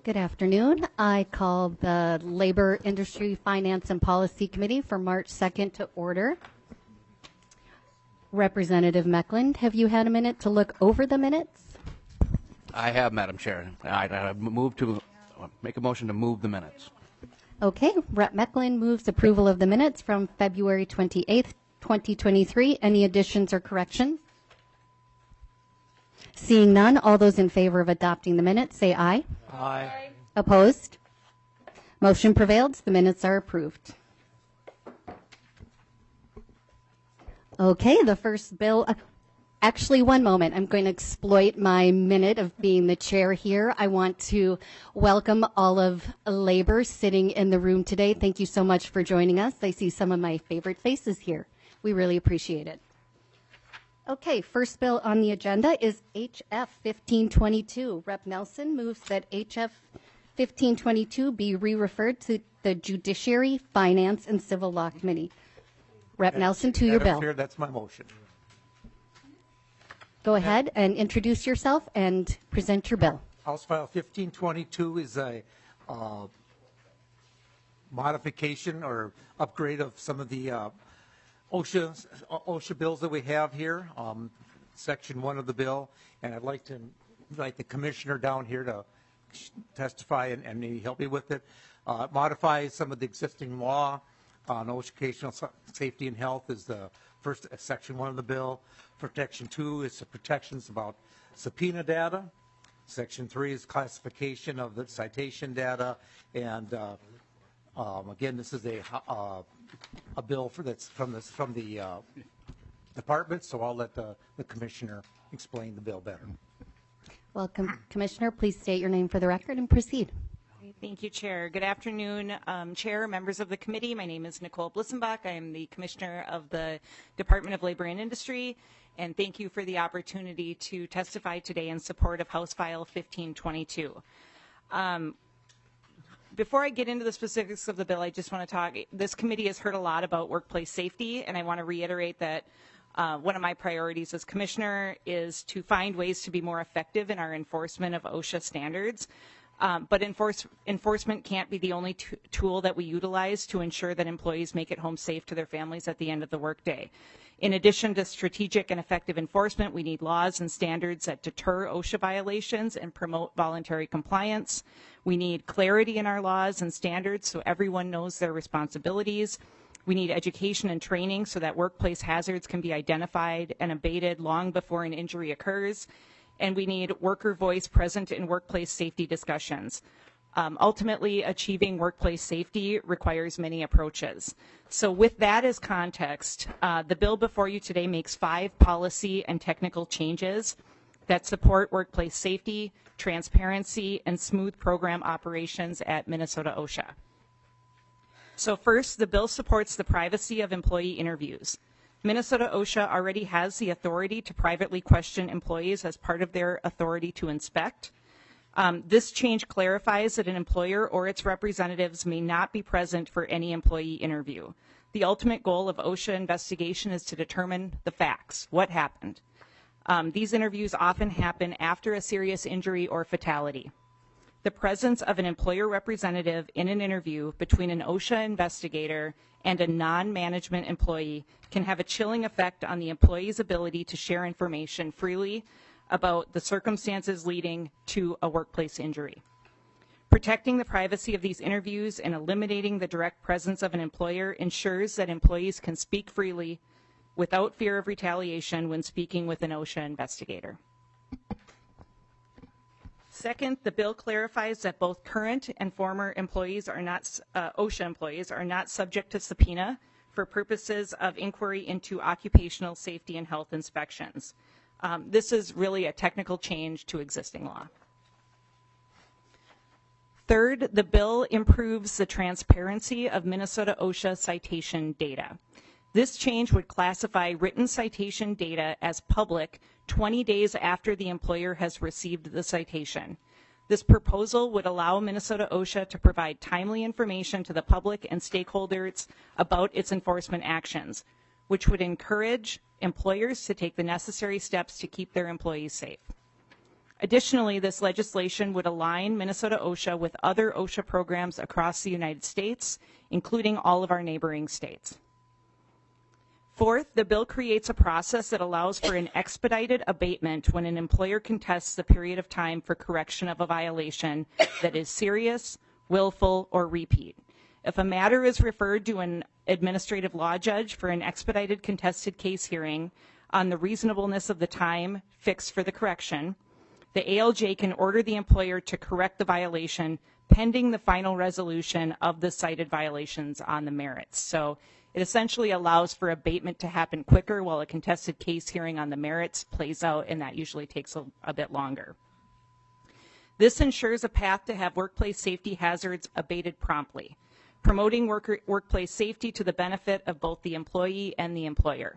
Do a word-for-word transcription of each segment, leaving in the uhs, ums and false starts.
Good afternoon. I call the Labor, Industry, Finance, and Policy Committee for March second to order. Representative Meckland, have you had a minute to look over the minutes? I have, Madam Chair. I, I move to make a motion to move the minutes. Okay. Rep Meckland moves approval of the minutes from February twenty-eighth, twenty twenty-three. Any additions or corrections? Seeing none, all those in favor of adopting the minutes say aye. Aye. Opposed? Motion prevailed. The minutes are approved. Okay, the first bill. Uh, actually, one moment. I'm going to exploit my minute of being the chair here. I want to welcome all of Labor sitting in the room today. Thank you so much for joining us. I see some of my favorite faces here. We really appreciate it. Okay, first bill on the agenda is H F fifteen twenty-two. Rep Nelson moves that H F fifteen twenty-two be re-referred to the Judiciary, Finance, and Civil Law Committee. Rep Nelson, to your bill. Chair, that's my motion. Go ahead and introduce yourself and present your bill. House File fifteen twenty-two is a uh, modification or upgrade of some of the uh, OSHA, OSHA bills that we have here, um, section one of the bill, and I'd like to invite the commissioner down here to testify and, and maybe help me with it. Uh, modify some of the existing law on occupational safety and health is the first uh, section one of the bill. Protection two is the protections about subpoena data. Section three is classification of the citation data, and uh, um, again, this is a uh, a bill for that's from this from the uh, department. So I'll let the, the commissioner explain the bill better. Welcome, Commissioner. Please state your name for the record and proceed. Thank you, Chair. Good afternoon, um, Chair, members of the committee. My name is Nicole Blissenbach. I am the Commissioner of the Department of Labor and Industry, and thank you for the opportunity to testify today in support of House File fifteen twenty-two. Um, Before I get into the specifics of the bill, I just want to talk, this committee has heard a lot about workplace safety, and I want to reiterate that uh, one of my priorities as commissioner is to find ways to be more effective in our enforcement of OSHA standards. Um, but enforce, enforcement can't be the only t tool that we utilize to ensure that employees make it home safe to their families at the end of the workday. In addition to strategic and effective enforcement, we need laws and standards that deter OSHA violations and promote voluntary compliance. We need clarity in our laws and standards so everyone knows their responsibilities. We need education and training so that workplace hazards can be identified and abated long before an injury occurs. And we need worker voice present in workplace safety discussions. Um, ultimately, achieving workplace safety requires many approaches. So with that as context, uh, the bill before you today makes five policy and technical changes that support workplace safety, transparency, and smooth program operations at Minnesota OSHA. So first, the bill supports the privacy of employee interviews. Minnesota OSHA already has the authority to privately question employees as part of their authority to inspect. Um, this change clarifies that an employer or its representatives may not be present for any employee interview. The ultimate goal of OSHA investigation is to determine the facts, what happened. Um, these interviews often happen after a serious injury or fatality. The presence of an employer representative in an interview between an OSHA investigator and a non-management employee can have a chilling effect on the employee's ability to share information freely about the circumstances leading to a workplace injury. Protecting the privacy of these interviews and eliminating the direct presence of an employer ensures that employees can speak freely without fear of retaliation when speaking with an OSHA investigator. Second, the bill clarifies that both current and former employees are not, uh, OSHA employees are not subject to subpoena for purposes of inquiry into occupational safety and health inspections. Um, this is really a technical change to existing law. Third, the bill improves the transparency of Minnesota OSHA citation data. This change would classify written citation data as public twenty days after the employer has received the citation. This proposal would allow Minnesota OSHA to provide timely information to the public and stakeholders about its enforcement actions, which would encourage employers to take the necessary steps to keep their employees safe. Additionally, this legislation would align Minnesota OSHA with other OSHA programs across the United States, including all of our neighboring states. Fourth, the bill creates a process that allows for an expedited abatement when an employer contests the period of time for correction of a violation that is serious, willful, or repeat. If a matter is referred to an administrative law judge for an expedited contested case hearing on the reasonableness of the time fixed for the correction, the A L J can order the employer to correct the violation pending the final resolution of the cited violations on the merits. So it essentially allows for abatement to happen quicker while a contested case hearing on the merits plays out, and that usually takes a, a bit longer. This ensures a path to have workplace safety hazards abated promptly, promoting worker, workplace safety to the benefit of both the employee and the employer.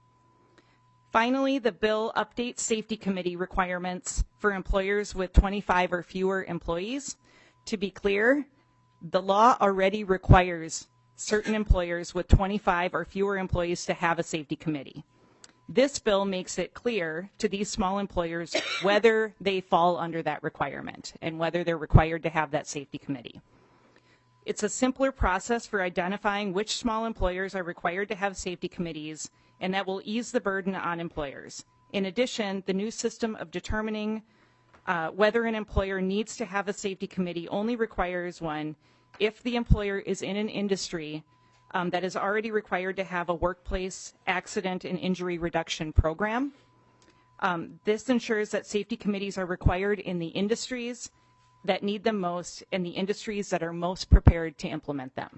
Finally, the bill updates safety committee requirements for employers with twenty-five or fewer employees. To be clear, the law already requires certain employers with twenty-five or fewer employees to have a safety committee. This bill makes it clear to these small employers whether they fall under that requirement and whether they're required to have that safety committee. It's a simpler process for identifying which small employers are required to have safety committees, and that will ease the burden on employers. In addition, the new system of determining uh, whether an employer needs to have a safety committee only requires one if the employer is in an industry um, that is already required to have a workplace accident and injury reduction program. Um, this ensures that safety committees are required in the industries that need them most and the industries that are most prepared to implement them.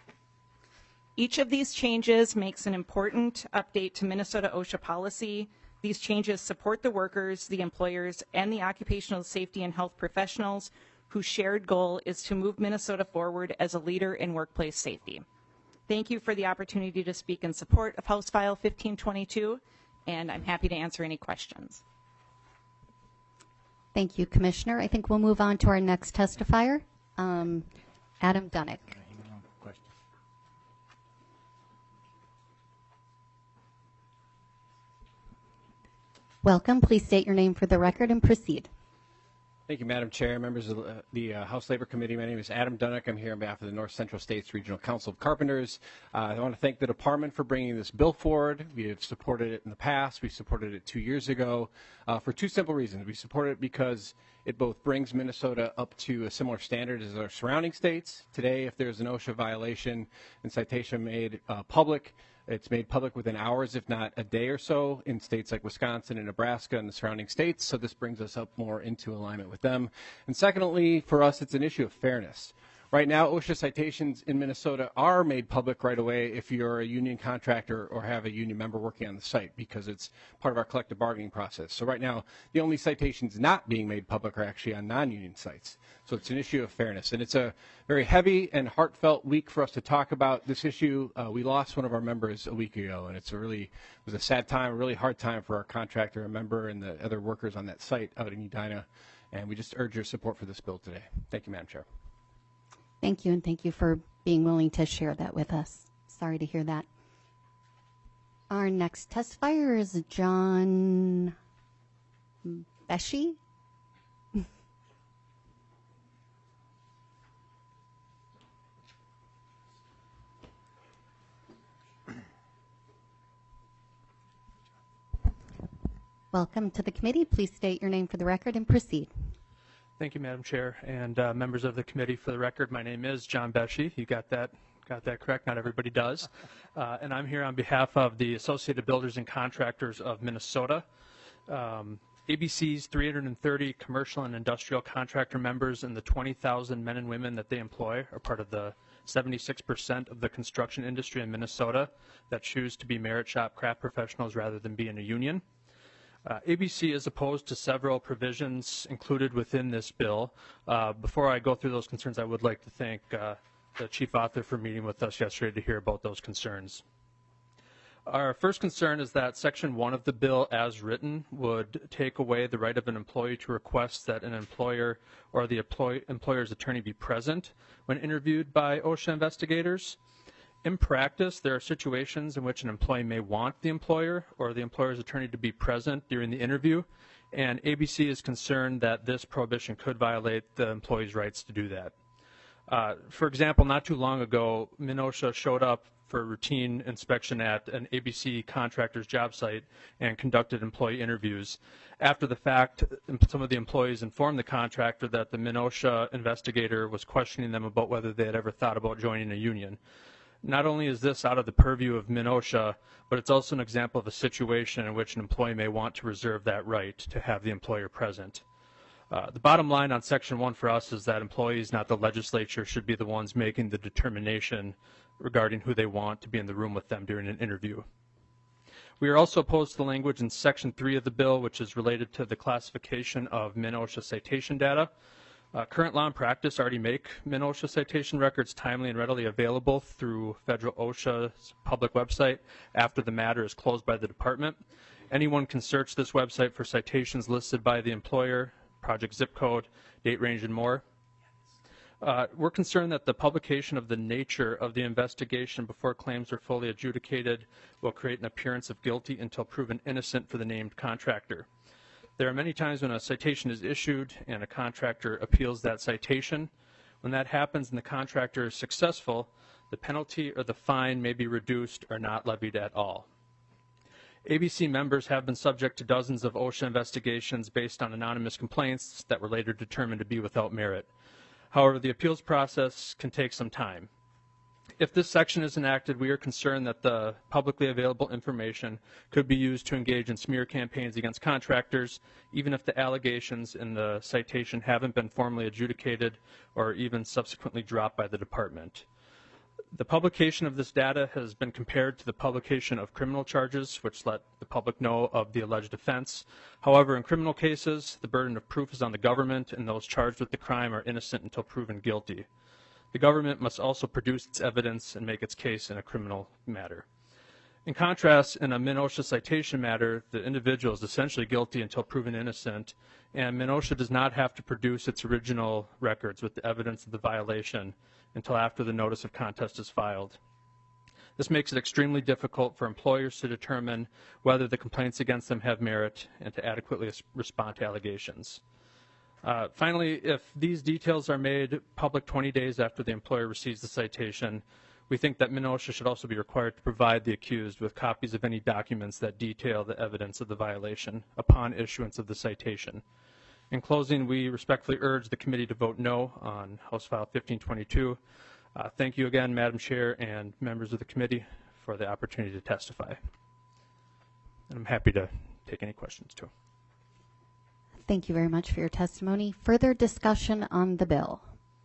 Each of these changes makes an important update to Minnesota OSHA policy. These changes support the workers, the employers, and the occupational safety and health professionals whose shared goal is to move Minnesota forward as a leader in workplace safety. Thank you for the opportunity to speak in support of House File fifteen twenty-two, and I'm happy to answer any questions. Thank you, Commissioner. I think we'll move on to our next testifier, um, Adam Dunnick. Welcome. Please state your name for the record and proceed. Thank you, Madam Chair, members of the uh, House Labor Committee. My name is Adam Dunnick. I'm here on behalf of the North Central States Regional Council of Carpenters. Uh, I want to thank the department for bringing this bill forward. We have supported it in the past. We supported it two years ago uh, for two simple reasons. We support it because it both brings Minnesota up to a similar standard as our surrounding states. Today, if there's an OSHA violation and citation made uh, public, it's made public within hours, if not a day or so, in states like Wisconsin and Nebraska and the surrounding states. So this brings us up more into alignment with them. And secondly, for us, it's an issue of fairness. Right now, OSHA citations in Minnesota are made public right away if you're a union contractor or have a union member working on the site, because it's part of our collective bargaining process. So right now, the only citations not being made public are actually on non-union sites. So it's an issue of fairness. And it's a very heavy and heartfelt week for us to talk about this issue. Uh, we lost one of our members a week ago, and it's a really, it was a sad time, a really hard time for our contractor and member and the other workers on that site out in Edina. And we just urge your support for this bill today. Thank you, Madam Chair. Thank you, and thank you for being willing to share that with us. Sorry to hear that. Our next testifier is John Beshy. Welcome to the committee. Please state your name for the record and proceed. Thank you, Madam Chair, and uh, members of the committee. For the record, my name is John Beshy. You got that, got that correct. Not everybody does. Uh, and I'm here on behalf of the Associated Builders and Contractors of Minnesota. Um, A B C's three hundred thirty commercial and industrial contractor members and the twenty thousand men and women that they employ are part of the seventy-six percent of the construction industry in Minnesota that choose to be merit shop craft professionals rather than be in a union. Uh, A B C is opposed to several provisions included within this bill. Uh, before I go through those concerns, I would like to thank uh, the chief author for meeting with us yesterday to hear about those concerns. Our first concern is that Section one of the bill as written would take away the right of an employee to request that an employer or the employ employer's attorney be present when interviewed by OSHA investigators. In practice, there are situations in which an employee may want the employer or the employer's attorney to be present during the interview, and A B C is concerned that this prohibition could violate the employee's rights to do that. Uh, for example, not too long ago, MNOSHA showed up for routine inspection at an A B C contractor's job site and conducted employee interviews. After the fact, some of the employees informed the contractor that the MNOSHA investigator was questioning them about whether they had ever thought about joining a union. Not only is this out of the purview of MNOSHA, but it's also an example of a situation in which an employee may want to reserve that right to have the employer present. Uh, the bottom line on Section one for us is that employees, not the legislature, should be the ones making the determination regarding who they want to be in the room with them during an interview. We are also opposed to the language in Section three of the bill, which is related to the classification of MNOSHA citation data. Uh, current law and practice already make MNOSHA citation records timely and readily available through federal OSHA's public website after the matter is closed by the department. Anyone can search this website for citations listed by the employer, project zip code, date range, and more. Uh, we're concerned that the publication of the nature of the investigation before claims are fully adjudicated will create an appearance of guilty until proven innocent for the named contractor. There are many times when a citation is issued and a contractor appeals that citation. When that happens and the contractor is successful, the penalty or the fine may be reduced or not levied at all. A B C members have been subject to dozens of OSHA investigations based on anonymous complaints that were later determined to be without merit. However, the appeals process can take some time. If this section is enacted, we are concerned that the publicly available information could be used to engage in smear campaigns against contractors, even if the allegations in the citation haven't been formally adjudicated or even subsequently dropped by the department. The publication of this data has been compared to the publication of criminal charges, which let the public know of the alleged offense. However, in criminal cases, the burden of proof is on the government, and those charged with the crime are innocent until proven guilty. The government must also produce its evidence and make its case in a criminal matter. In contrast, in a MNOSHA citation matter, the individual is essentially guilty until proven innocent, and MNOSHA does not have to produce its original records with the evidence of the violation until after the notice of contest is filed. This makes it extremely difficult for employers to determine whether the complaints against them have merit and to adequately respond to allegations. Uh, finally, if these details are made public twenty days after the employer receives the citation, we think that MNOSHA should also be required to provide the accused with copies of any documents that detail the evidence of the violation upon issuance of the citation. In closing, we respectfully urge the committee to vote no on House File fifteen twenty-two. Uh, thank you again, Madam Chair and members of the committee, for the opportunity to testify. And I'm happy to take any questions, too. Thank you very much for your testimony. Further discussion on the bill.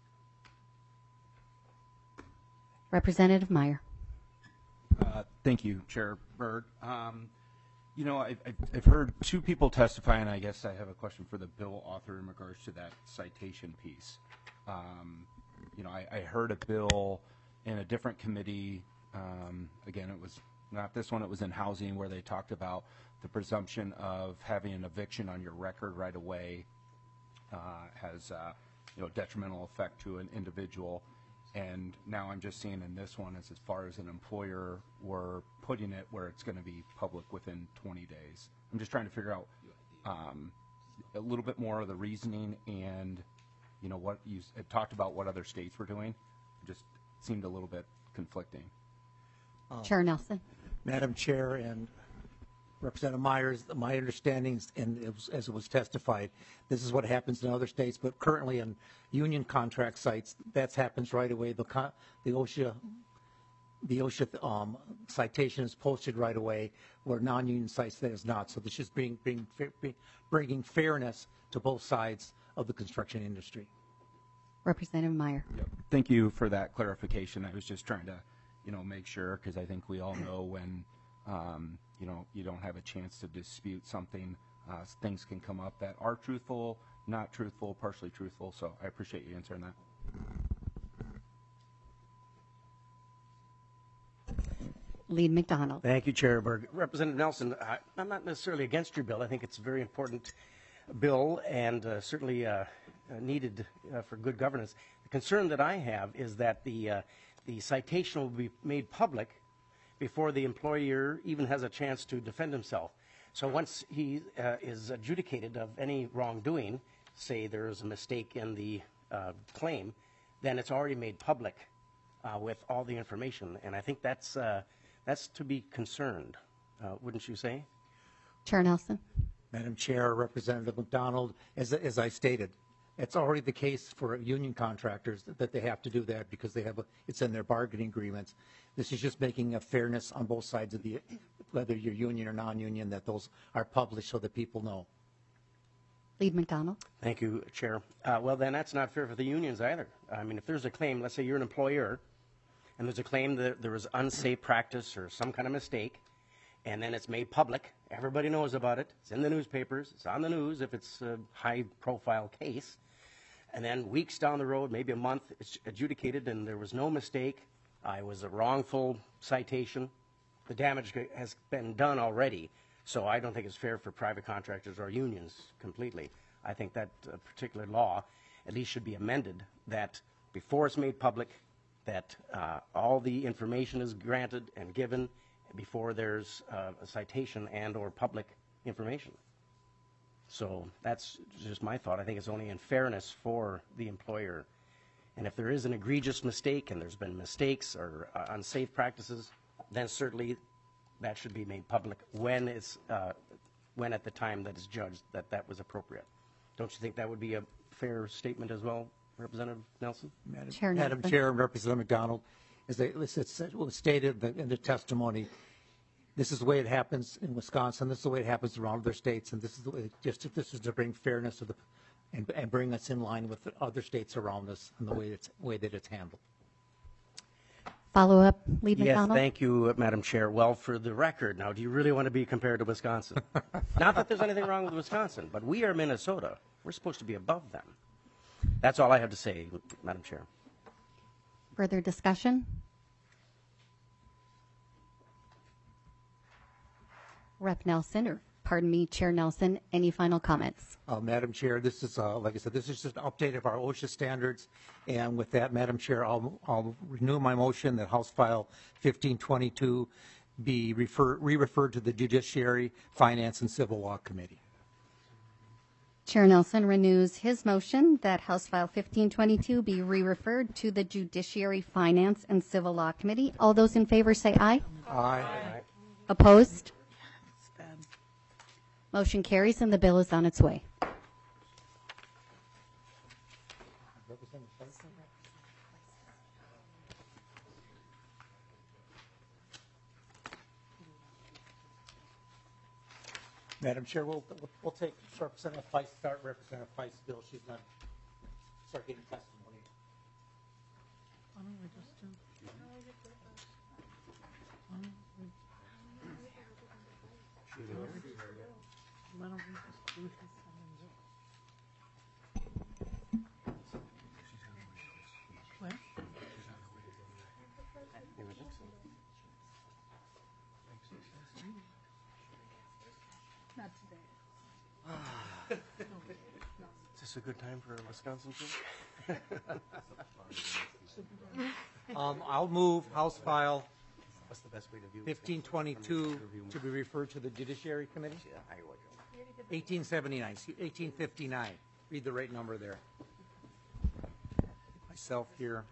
Representative Meyer. Uh, thank you, Chair Berg. Um, you know, I've, I've heard two people testify, and I guess I have a question for the bill author in regards to that citation piece. Um, you know, I, I heard a bill in a different committee. Um, again, it was not this one, it was in housing, where they talked about the presumption of having an eviction on your record right away uh, has, uh, you know, detrimental effect to an individual. And now I'm just seeing in this one, as, as far as an employer, we're putting it where it's going to be public within twenty days. I'm just trying to figure out um, a little bit more of the reasoning and, you know, what you had talked about what other states were doing. It just seemed a little bit conflicting. Uh, Chair Nelson. Madam Chair and Representative Myers, my understanding, and it was, as it was testified, this is what happens in other states, but currently in union contract sites, that happens right away. The, the OSHA, the OSHA um, citation is posted right away, where non-union sites that is not. So this is being, being, bringing fairness to both sides of the construction industry. Representative Meyer. Yep. Thank you for that clarification. I was just trying to, you know, make sure, because I think we all know when Um, you know, you don't have a chance to dispute something. Uh, things can come up that are truthful, not truthful, partially truthful. So I appreciate you answering that. Lead McDonald. Thank you, Chair Berg. Representative Nelson, I, I'm not necessarily against your bill. I think it's a very important bill and uh, certainly uh, needed uh, for good governance. The concern that I have is that the, uh, the citation will be made public before the employer even has a chance to defend himself. So once he uh, is adjudicated of any wrongdoing, say there is a mistake in the uh, claim, then it's already made public uh, with all the information. And I think that's, uh, that's to be concerned, uh, wouldn't you say? Chair Nelson. Madam Chair, Representative McDonald, as, as I stated, it's already the case for union contractors that they have to do that because they have a, it's in their bargaining agreements. This is just making a fairness on both sides of the, whether you're union or non-union, that those are published so that people know. Lead McDonald. Thank you, Chair. Uh, well, then that's not fair for the unions either. I mean, if there's a claim, let's say you're an employer, and there's a claim that there was unsafe practice or some kind of mistake, and then it's made public, everybody knows about it, it's in the newspapers, it's on the news if it's a high-profile case, and then weeks down the road, maybe a month, it's adjudicated and there was no mistake, uh, it was a wrongful citation, the damage has been done already, so I don't think it's fair for private contractors or unions completely. I think that uh, particular law at least should be amended, that before it's made public, that uh, all the information is granted and given before there's uh, a citation and or public information. So that's just my thought. I think it's only in fairness for the employer. And if there is an egregious mistake and there's been mistakes or uh, unsafe practices, then certainly that should be made public when it's uh, when at the time that it's judged that that was appropriate. Don't you think that would be a fair statement as well, Representative Nelson? Madam Chair Madam Nelson. Chair, Representative McDonald, as they, it's stated in the testimony, this is the way it happens in Wisconsin. This is the way it happens around other states, and this is the way, just this is to bring fairness to the, and, and bring us in line with the other states around us and the way it's way that it's handled. Follow up, Lead Yes, McDonald. thank you, Madam Chair. Well, for the record, now, do you really want to be compared to Wisconsin? Not that there's anything wrong with Wisconsin, but we are Minnesota. We're supposed to be above them. That's all I have to say, Madam Chair. Further discussion? Rep Nelson, or pardon me, Chair Nelson, any final comments? Uh, Madam Chair, this is, uh, like I said, this is just an update of our OSHA standards. And with that, Madam Chair, I'll, I'll renew my motion that House File fifteen twenty-two be refer, re-referred to the Judiciary, Finance, and Civil Law Committee. Chair Nelson renews his motion that House File fifteen twenty-two be re-referred to the Judiciary, Finance, and Civil Law Committee. All those in favor say aye. Aye. Opposed? Motion carries and the bill is on its way. Madam Chair, we'll, we'll take Representative Feist, start Representative Feist's bill. She's not, start getting testimony. Is this a good time for a Wisconsin bill? Um, I'll move House File What's the best way to view it? fifteen twenty-two to be referred to the Judiciary Committee. eighteen seventy-nine, eighteen fifty-nine. Read the right number there. Myself here.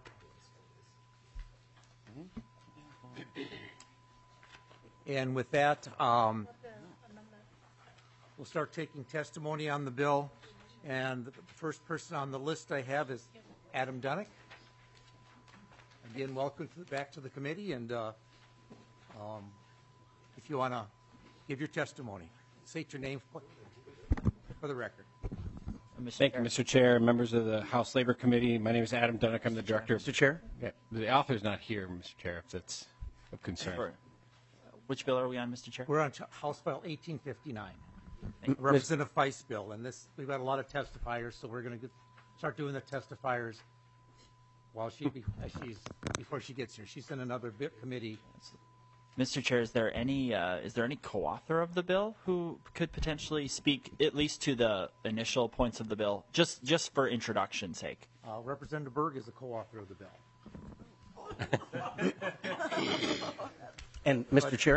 And with that, um, we'll start taking testimony on the bill. And the first person on the list I have is Adam Dunnick. Again, welcome to, back to the committee. And uh, um, if you want to give your testimony, state your name for, for the record. Thank you, Mister Chair, members of the House Labor Committee. My name is Adam Dunnick. I'm the director. Mister Chair? Yeah, the author's not here, Mister Chair, if that's of concern. For- Which bill are we on, Mister Chair? We're on House File eighteen fifty-nine, Representative Feist bill, and this we've got a lot of testifiers, so we're going to start doing the testifiers while she be, as she's before she gets here. She's in another bit committee. Mister Chair, is there any uh, is there any co-author of the bill who could potentially speak at least to the initial points of the bill, just just for introduction's sake? Uh, Representative Berg is the co-author of the bill. And Mister But- Chair? but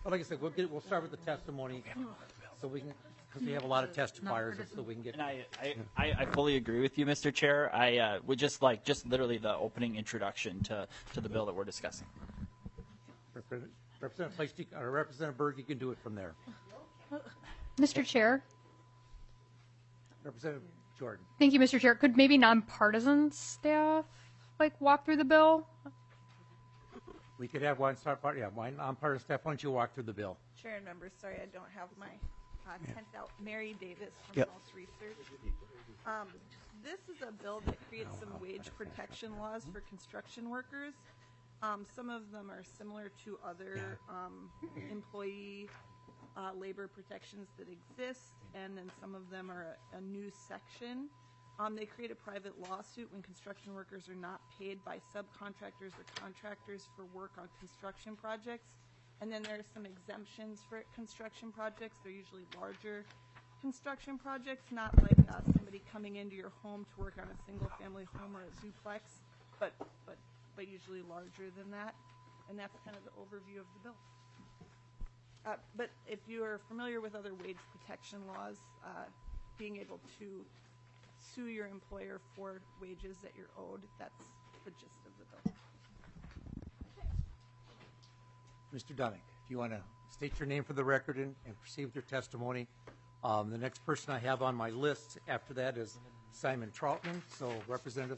But like I said, we'll get, we'll start with the testimony, so we can, because we have a lot of testifiers, so we can get. And I, I, I I fully agree with you, Mister Chair. I uh, would just like, just literally the opening introduction to, to the bill that we're discussing. Representative, Representative Fleischke, or Representative Berg, you can do it from there. Mister Chair. Representative Jordan. Thank you, Mister Chair. Could maybe nonpartisan staff like walk through the bill? We could have one start part, yeah, one nonpartisan staff. Why don't you walk through the bill? Chair and members, sorry, I don't have my uh, tent out. Mary Davis from Yep. House Research. Um, this is a bill that creates some wage protection laws for construction workers. Um, some of them are similar to other um, employee uh, labor protections that exist, and then some of them are a, a new section. Um, they create a private lawsuit when construction workers are not paid by subcontractors or contractors for work on construction projects. And then there are some exemptions for construction projects. They're usually larger construction projects, not like uh, somebody coming into your home to work on a single-family home or a duplex, but but but usually larger than that. And that's kind of the overview of the bill. Uh, but if you are familiar with other wage protection laws, uh, being able to sue your employer for wages that you're owed, that's the gist of the bill. Mister Dunnick, if you want to state your name for the record and, and proceed with your testimony. Um, the next person I have on my list after that is Simon Troutman. So, Representative,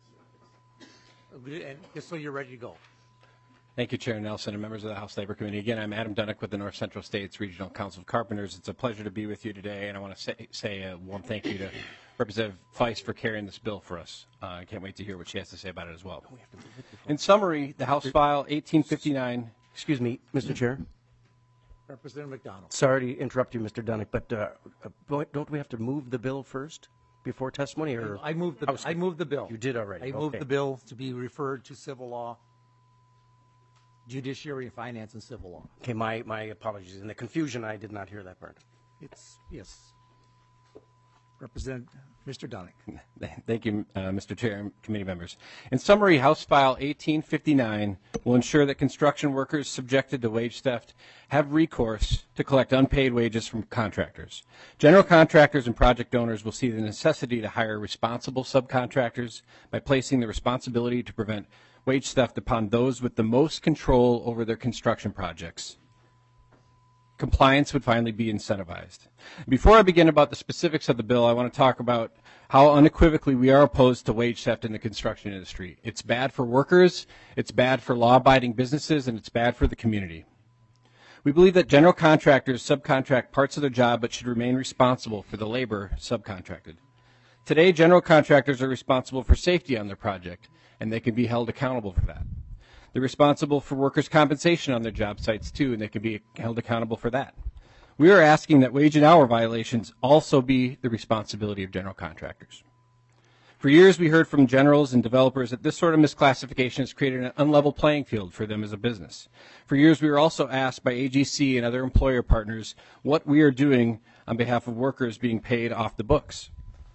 and just so you're ready to go. Thank you, Chair Nelson and members of the House Labor Committee. Again, I'm Adam Dunnick with the North Central States Regional Council of Carpenters. It's a pleasure to be with you today, and I want to say, say a warm thank you to Representative Feist for carrying this bill for us. Uh, I can't wait to hear what she has to say about it as well. In summary, the House File eighteen fifty-nine. Excuse me, Mister Chair. Representative McDonald. Sorry to interrupt you, Mister Dunnick, but uh, uh, don't we have to move the bill first before testimony? Or I moved the I moved the bill. You did already. I moved Okay. the bill to be referred to civil law, judiciary, and finance and civil law. Okay, my, my apologies. In the confusion, I did not hear that part. It's yes. Representative Mister Dunnick. Thank you, uh, Mister Chair and committee members. In summary, House File eighteen fifty-nine will ensure that construction workers subjected to wage theft have recourse to collect unpaid wages from contractors. General contractors and project owners will see the necessity to hire responsible subcontractors by placing the responsibility to prevent wage theft upon those with the most control over their construction projects. Compliance would finally be incentivized. Before I begin about the specifics of the bill, I want to talk about how unequivocally we are opposed to wage theft in the construction industry. It's bad for workers, it's bad for law-abiding businesses, and it's bad for the community. We believe that general contractors subcontract parts of their job but should remain responsible for the labor subcontracted. Today, general contractors are responsible for safety on their project, and they can be held accountable for that. They're responsible for workers' compensation on their job sites, too, and they can be held accountable for that. We are asking that wage and hour violations also be the responsibility of general contractors. For years, we heard from generals and developers that this sort of misclassification has created an unlevel playing field for them as a business. For years, we were also asked by A G C and other employer partners what we are doing on behalf of workers being paid off the books.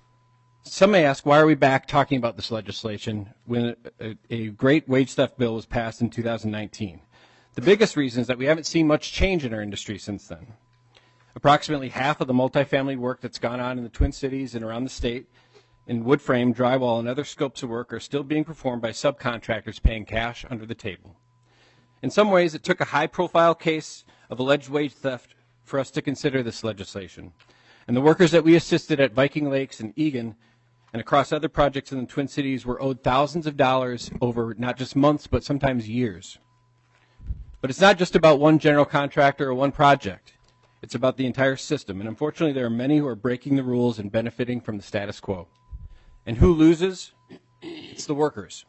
Some may ask, why are we back talking about this legislation when a, a great wage theft bill was passed in two thousand nineteen? The biggest reason is that we haven't seen much change in our industry since then. Approximately half of the multifamily work that's gone on in the Twin Cities and around the state in wood frame, drywall, and other scopes of work are still being performed by subcontractors paying cash under the table. In some ways, it took a high-profile case of alleged wage theft for us to consider this legislation. And the workers that we assisted at Viking Lakes and Egan and across other projects in the Twin Cities were owed thousands of dollars over not just months, but sometimes years. But it's not just about one general contractor or one project. It's about the entire system. And unfortunately, there are many who are breaking the rules and benefiting from the status quo. And who loses? It's the workers.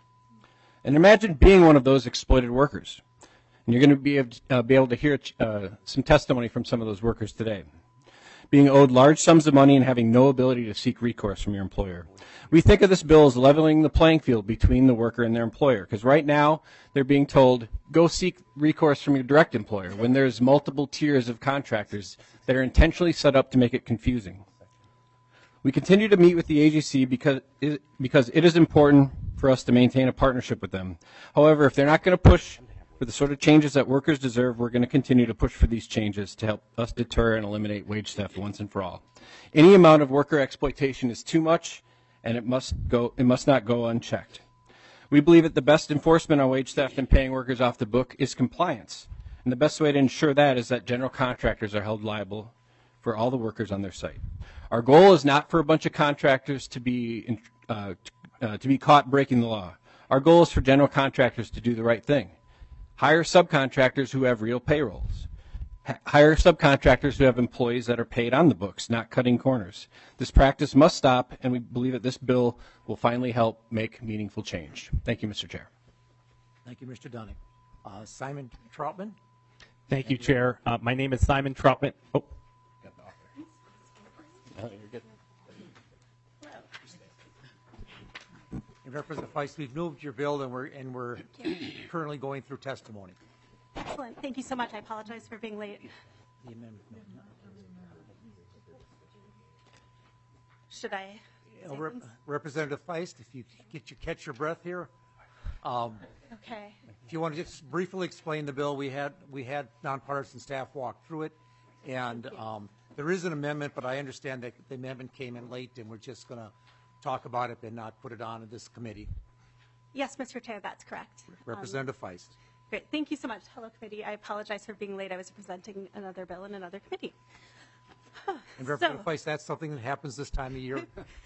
And imagine being one of those exploited workers. And you're going to be able to, uh, be able to hear uh, some testimony from some of those workers today. Being owed large sums of money and having no ability to seek recourse from your employer. We think of this bill as leveling the playing field between the worker and their employer, because right now they're being told, go seek recourse from your direct employer, when there's multiple tiers of contractors that are intentionally set up to make it confusing. We continue to meet with the A G C because it, because it is important for us to maintain a partnership with them. However, if they're not going to push For the sort of changes that workers deserve, we're going to continue to push for these changes to help us deter and eliminate wage theft once and for all. Any amount of worker exploitation is too much, and it must go. It must not go unchecked. We believe that the best enforcement on wage theft and paying workers off the book is compliance, and the best way to ensure that is that general contractors are held liable for all the workers on their site. Our goal is not for a bunch of contractors to be uh, uh, to be caught breaking the law. Our goal is for general contractors to do the right thing. Hire subcontractors who have real payrolls. H- hire subcontractors who have employees that are paid on the books, not cutting corners. This practice must stop, and we believe that this bill will finally help make meaningful change. Thank you, Mister Chair. Thank you, Mister Dunning. Uh, Simon Troutman. Thank you, Chair. Uh, my name is Simon Troutman. Oh. Oh, you're good. And Representative Feist, we've moved your bill, and we're and we're currently going through testimony. Excellent. Thank you so much. I apologize for being late. The amendment. Should I? Uh, Rep- Representative Feist, if you get your catch your breath here. Um, okay. If you want to just briefly explain the bill, we had we had nonpartisan staff walk through it, and um, there is an amendment, but I understand that the amendment came in late, and we're just going to talk about it and not put it on in this committee. Yes, Mister Chair, that's correct. Representative um, Feist. Great. Thank you so much. Hello, committee. I apologize for being late. I was presenting another bill in another committee. And Representative so, Feist, that's something that happens this time of year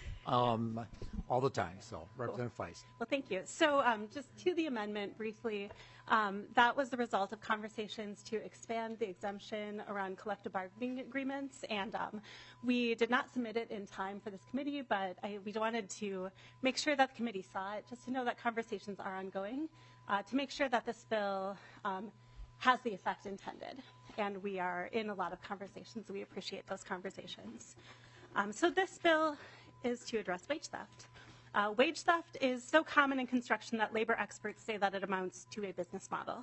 um, all the time. So, Representative cool. Feist. Well, thank you. So, um, just to the amendment briefly, um, that was the result of conversations to expand the exemption around collective bargaining agreements, and um, we did not submit it in time for this committee, but I, we wanted to make sure that the committee saw it, just to know that conversations are ongoing, uh, to make sure that this bill um, has the effect intended. And we are in a lot of conversations. We appreciate those conversations. Um, so this bill is to address wage theft. Uh, wage theft is so common in construction that labor experts say that it amounts to a business model.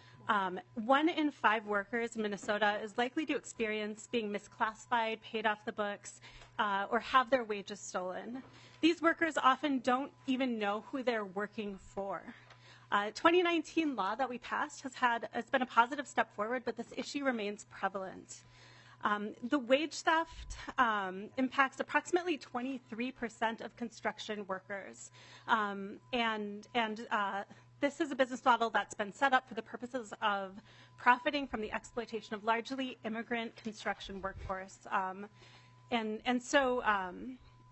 Um, one in five workers in Minnesota is likely to experience being misclassified, paid off the books, uh, or have their wages stolen. These workers often don't even know who they're working for. Uh, twenty nineteen law that we passed has had has been a positive step forward, but this issue remains prevalent. Um, the wage theft um, impacts approximately twenty-three percent of construction workers, um, and and uh, this is a business model that's been set up for the purposes of profiting from the exploitation of largely immigrant construction workforce, um, and and so. Um,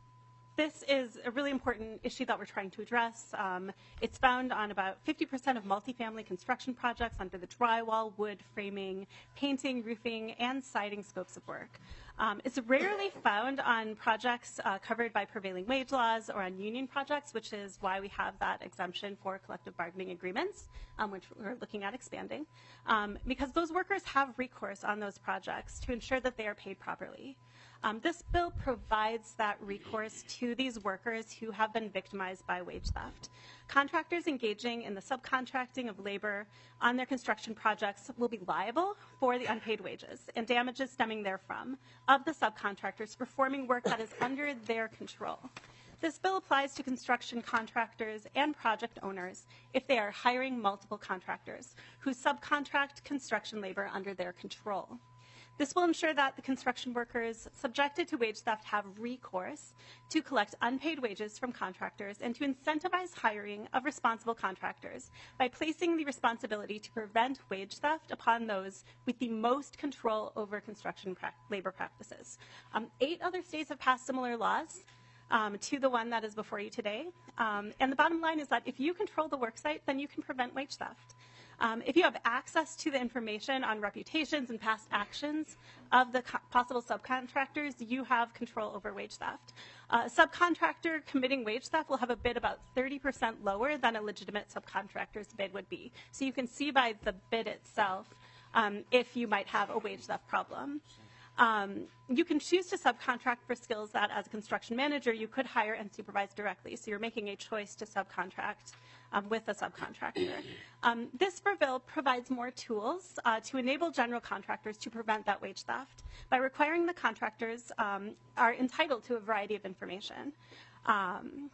This is a really important issue that we're trying to address. Um, it's found on about fifty percent of multifamily construction projects under the drywall, wood, framing, painting, roofing, and siding scopes of work. Um, it's rarely found on projects uh, covered by prevailing wage laws or on union projects, which is why we have that exemption for collective bargaining agreements, um, which we're looking at expanding, um, because those workers have recourse on those projects to ensure that they are paid properly. Um, this bill provides that recourse to these workers who have been victimized by wage theft. Contractors engaging in the subcontracting of labor on their construction projects will be liable for the unpaid wages and damages stemming therefrom of the subcontractors performing work that is under their control. This bill applies to construction contractors and project owners if they are hiring multiple contractors who subcontract construction labor under their control. This will ensure that the construction workers subjected to wage theft have recourse to collect unpaid wages from contractors and to incentivize hiring of responsible contractors by placing the responsibility to prevent wage theft upon those with the most control over construction pra- labor practices. Um, eight other states have passed similar laws um, to the one that is before you today. Um, and the bottom line is that if you control the worksite, then you can prevent wage theft. Um, if you have access to the information on reputations and past actions of the co- possible subcontractors, you have control over wage theft. Uh, a subcontractor committing wage theft will have a bid about thirty percent lower than a legitimate subcontractor's bid would be. So you can see by the bid itself um, if you might have a wage theft problem. Um, you can choose to subcontract for skills that, as a construction manager, you could hire and supervise directly. So you're making a choice to subcontract um, with a subcontractor. Um, this bill provides more tools uh, to enable general contractors to prevent that wage theft by requiring the contractors um, are entitled to a variety of information. Um,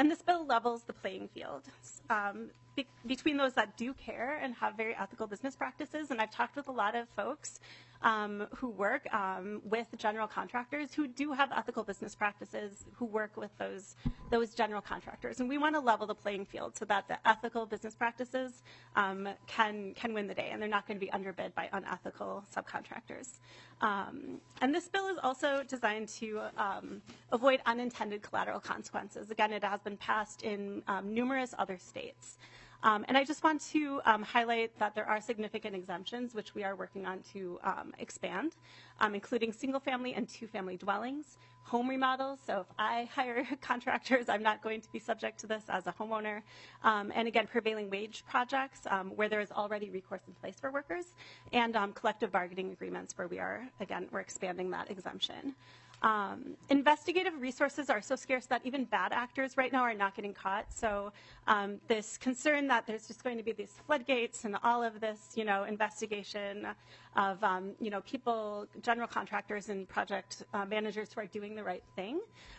and this bill levels the playing field um, be between those that do care and have very ethical business practices. And I've talked with a lot of folks um, who work um, with general contractors who do have ethical business practices, who work with those, those general contractors. And we want to level the playing field so that the ethical business practices um, can, can win the day, and they're not going to be underbid by unethical subcontractors. Um, and this bill is also designed to um, avoid unintended collateral consequences. Again, it has been passed in um, numerous other states. Um, and I just want to um, highlight that there are significant exemptions, which we are working on to um, expand, um, including single-family and two-family dwellings, home remodels. So if I hire contractors, I'm not going to be subject to this as a homeowner. Um, and again, prevailing wage projects um, where there is already recourse in place for workers, and um, collective bargaining agreements where we are, again, we're expanding that exemption. Um, investigative resources are so scarce that even bad actors right now are not getting caught. So um, this concern that there's just going to be these floodgates and all of this, you know, investigation of, um, you know, people, general contractors and project uh, managers who are doing the right thing.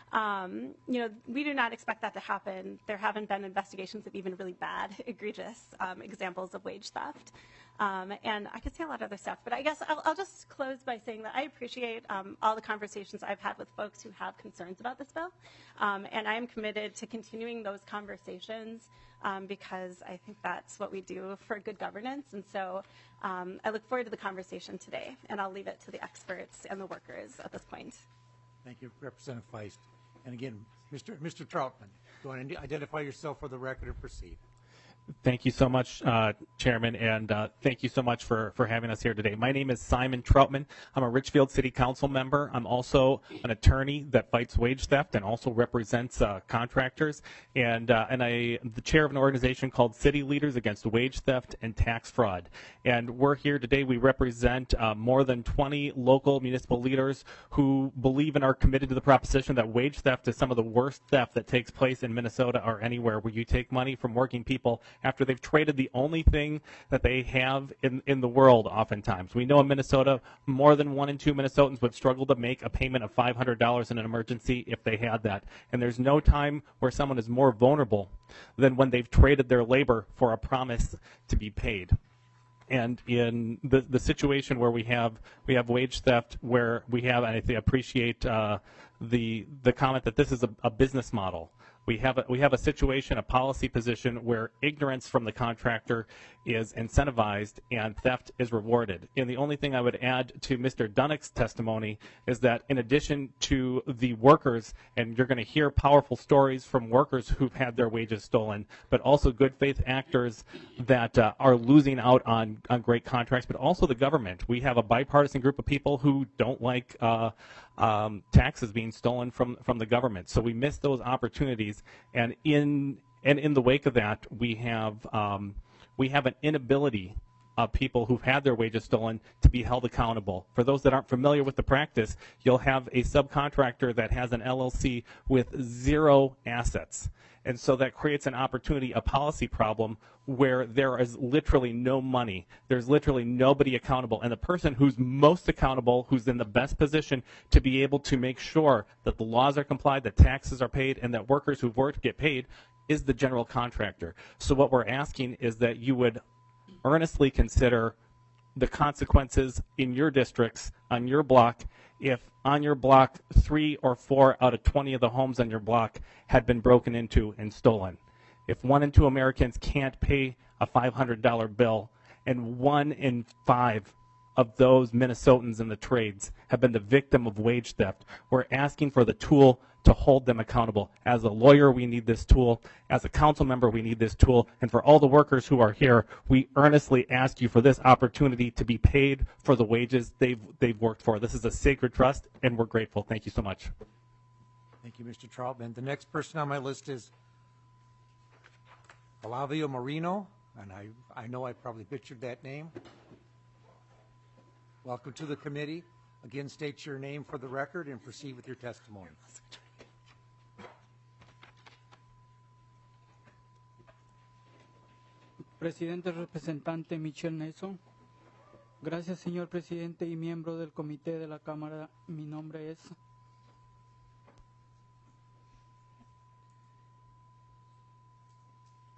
Um, you know, we do not expect that to happen. There haven't been investigations of even really bad, egregious um, examples of wage theft. Um, and I could say a lot of other stuff, but I guess I'll, I'll just close by saying that I appreciate um, all the conversations I've had with folks who have concerns about this bill. Um, and I am committed to continuing those conversations um, because I think that's what we do for good governance. And so um, I look forward to the conversation today, and I'll leave it to the experts and the workers at this point. Thank you, Representative Feist. And again, Mister Mister Troutman, go ahead and identify yourself for the record and proceed. Thank you so much, uh, Chairman, and uh, thank you so much for, for having us here today. My name is Simon Troutman. I'm a Richfield City Council member. I'm also an attorney that fights wage theft and also represents uh, contractors. And, uh, and I am the chair of an organization called City Leaders Against Wage Theft and Tax Fraud. And we're here today. We represent uh, more than twenty local municipal leaders who believe and are committed to the proposition that wage theft is some of the worst theft that takes place in Minnesota or anywhere, where you take money from working people after they've traded the only thing that they have in, in the world oftentimes. We know in Minnesota, more than one in two Minnesotans would struggle to make a payment of five hundred dollars in an emergency if they had that. And there's no time where someone is more vulnerable than when they've traded their labor for a promise to be paid. And in the, the situation where we have we have wage theft, where we have, and I think appreciate uh, the the comment that this is a, a business model. We have a, we have a situation, a policy position where ignorance from the contractor is incentivized and theft is rewarded. And the only thing I would add to Mister Dunnick's testimony is that in addition to the workers, and you're going to hear powerful stories from workers who've had their wages stolen, but also good faith actors that uh, are losing out on, on great contracts, but also the government. We have a bipartisan group of people who don't like uh, um, taxes being stolen from, from the government. So we miss those opportunities. And in and in the wake of that, we have um, we have an inability of people who've had their wages stolen to be held accountable. For those that aren't familiar with the practice, you'll have a subcontractor that has an L L C with zero assets. And so that creates an opportunity, a policy problem, where there is literally no money. There's literally nobody accountable. And the person who's most accountable, who's in the best position to be able to make sure that the laws are complied, that taxes are paid, and that workers who've worked get paid, is the general contractor. So what we're asking is that you would earnestly consider the consequences in your districts, on your block, if on your block three or four out of twenty of the homes on your block had been broken into and stolen. If one in two Americans can't pay a five hundred dollar bill, and one in five of those Minnesotans in the trades have been the victim of wage theft, we're asking for the tool to hold them accountable. As a lawyer, we need this tool. As a council member, we need this tool. And for all the workers who are here, we earnestly ask you for this opportunity to be paid for the wages they've, they've worked for. This is a sacred trust, and we're grateful. Thank you so much. Thank you, Mister Troutman. The next person on my list is Flavio Marino, and I, I know I probably butchered that name. Welcome to the committee. Again, state your name for the record and proceed with your testimony. Presidente representante Michelle Nelson. Gracias, señor presidente y miembro del comité de la Cámara. Mi nombre es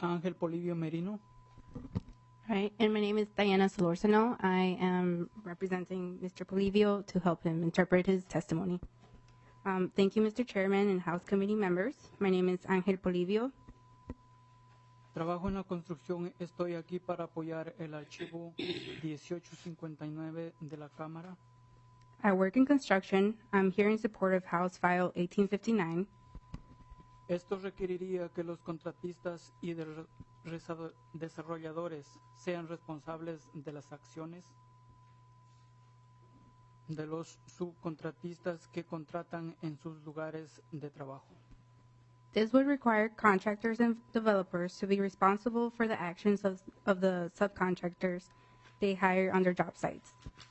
Ángel Polivio Merino. Right, and my name is Diana Solorzano. I am representing Mister Polivio to help him interpret his testimony. Um, thank you, Mister Chairman and House Committee members. My name is Ángel Polivio. Trabajo en la construcción. Estoy aquí para apoyar el archivo dieciocho cincuenta y nueve de la Cámara. I work in construction. I'm here in support of House File eighteen fifty-nine. Esto requeriría que los contratistas y de desarrolladores sean responsables de las acciones de los subcontratistas que contratan en sus lugares de trabajo. This would require contractors and developers to be responsible for the actions of, of the subcontractors they hire on their job sites.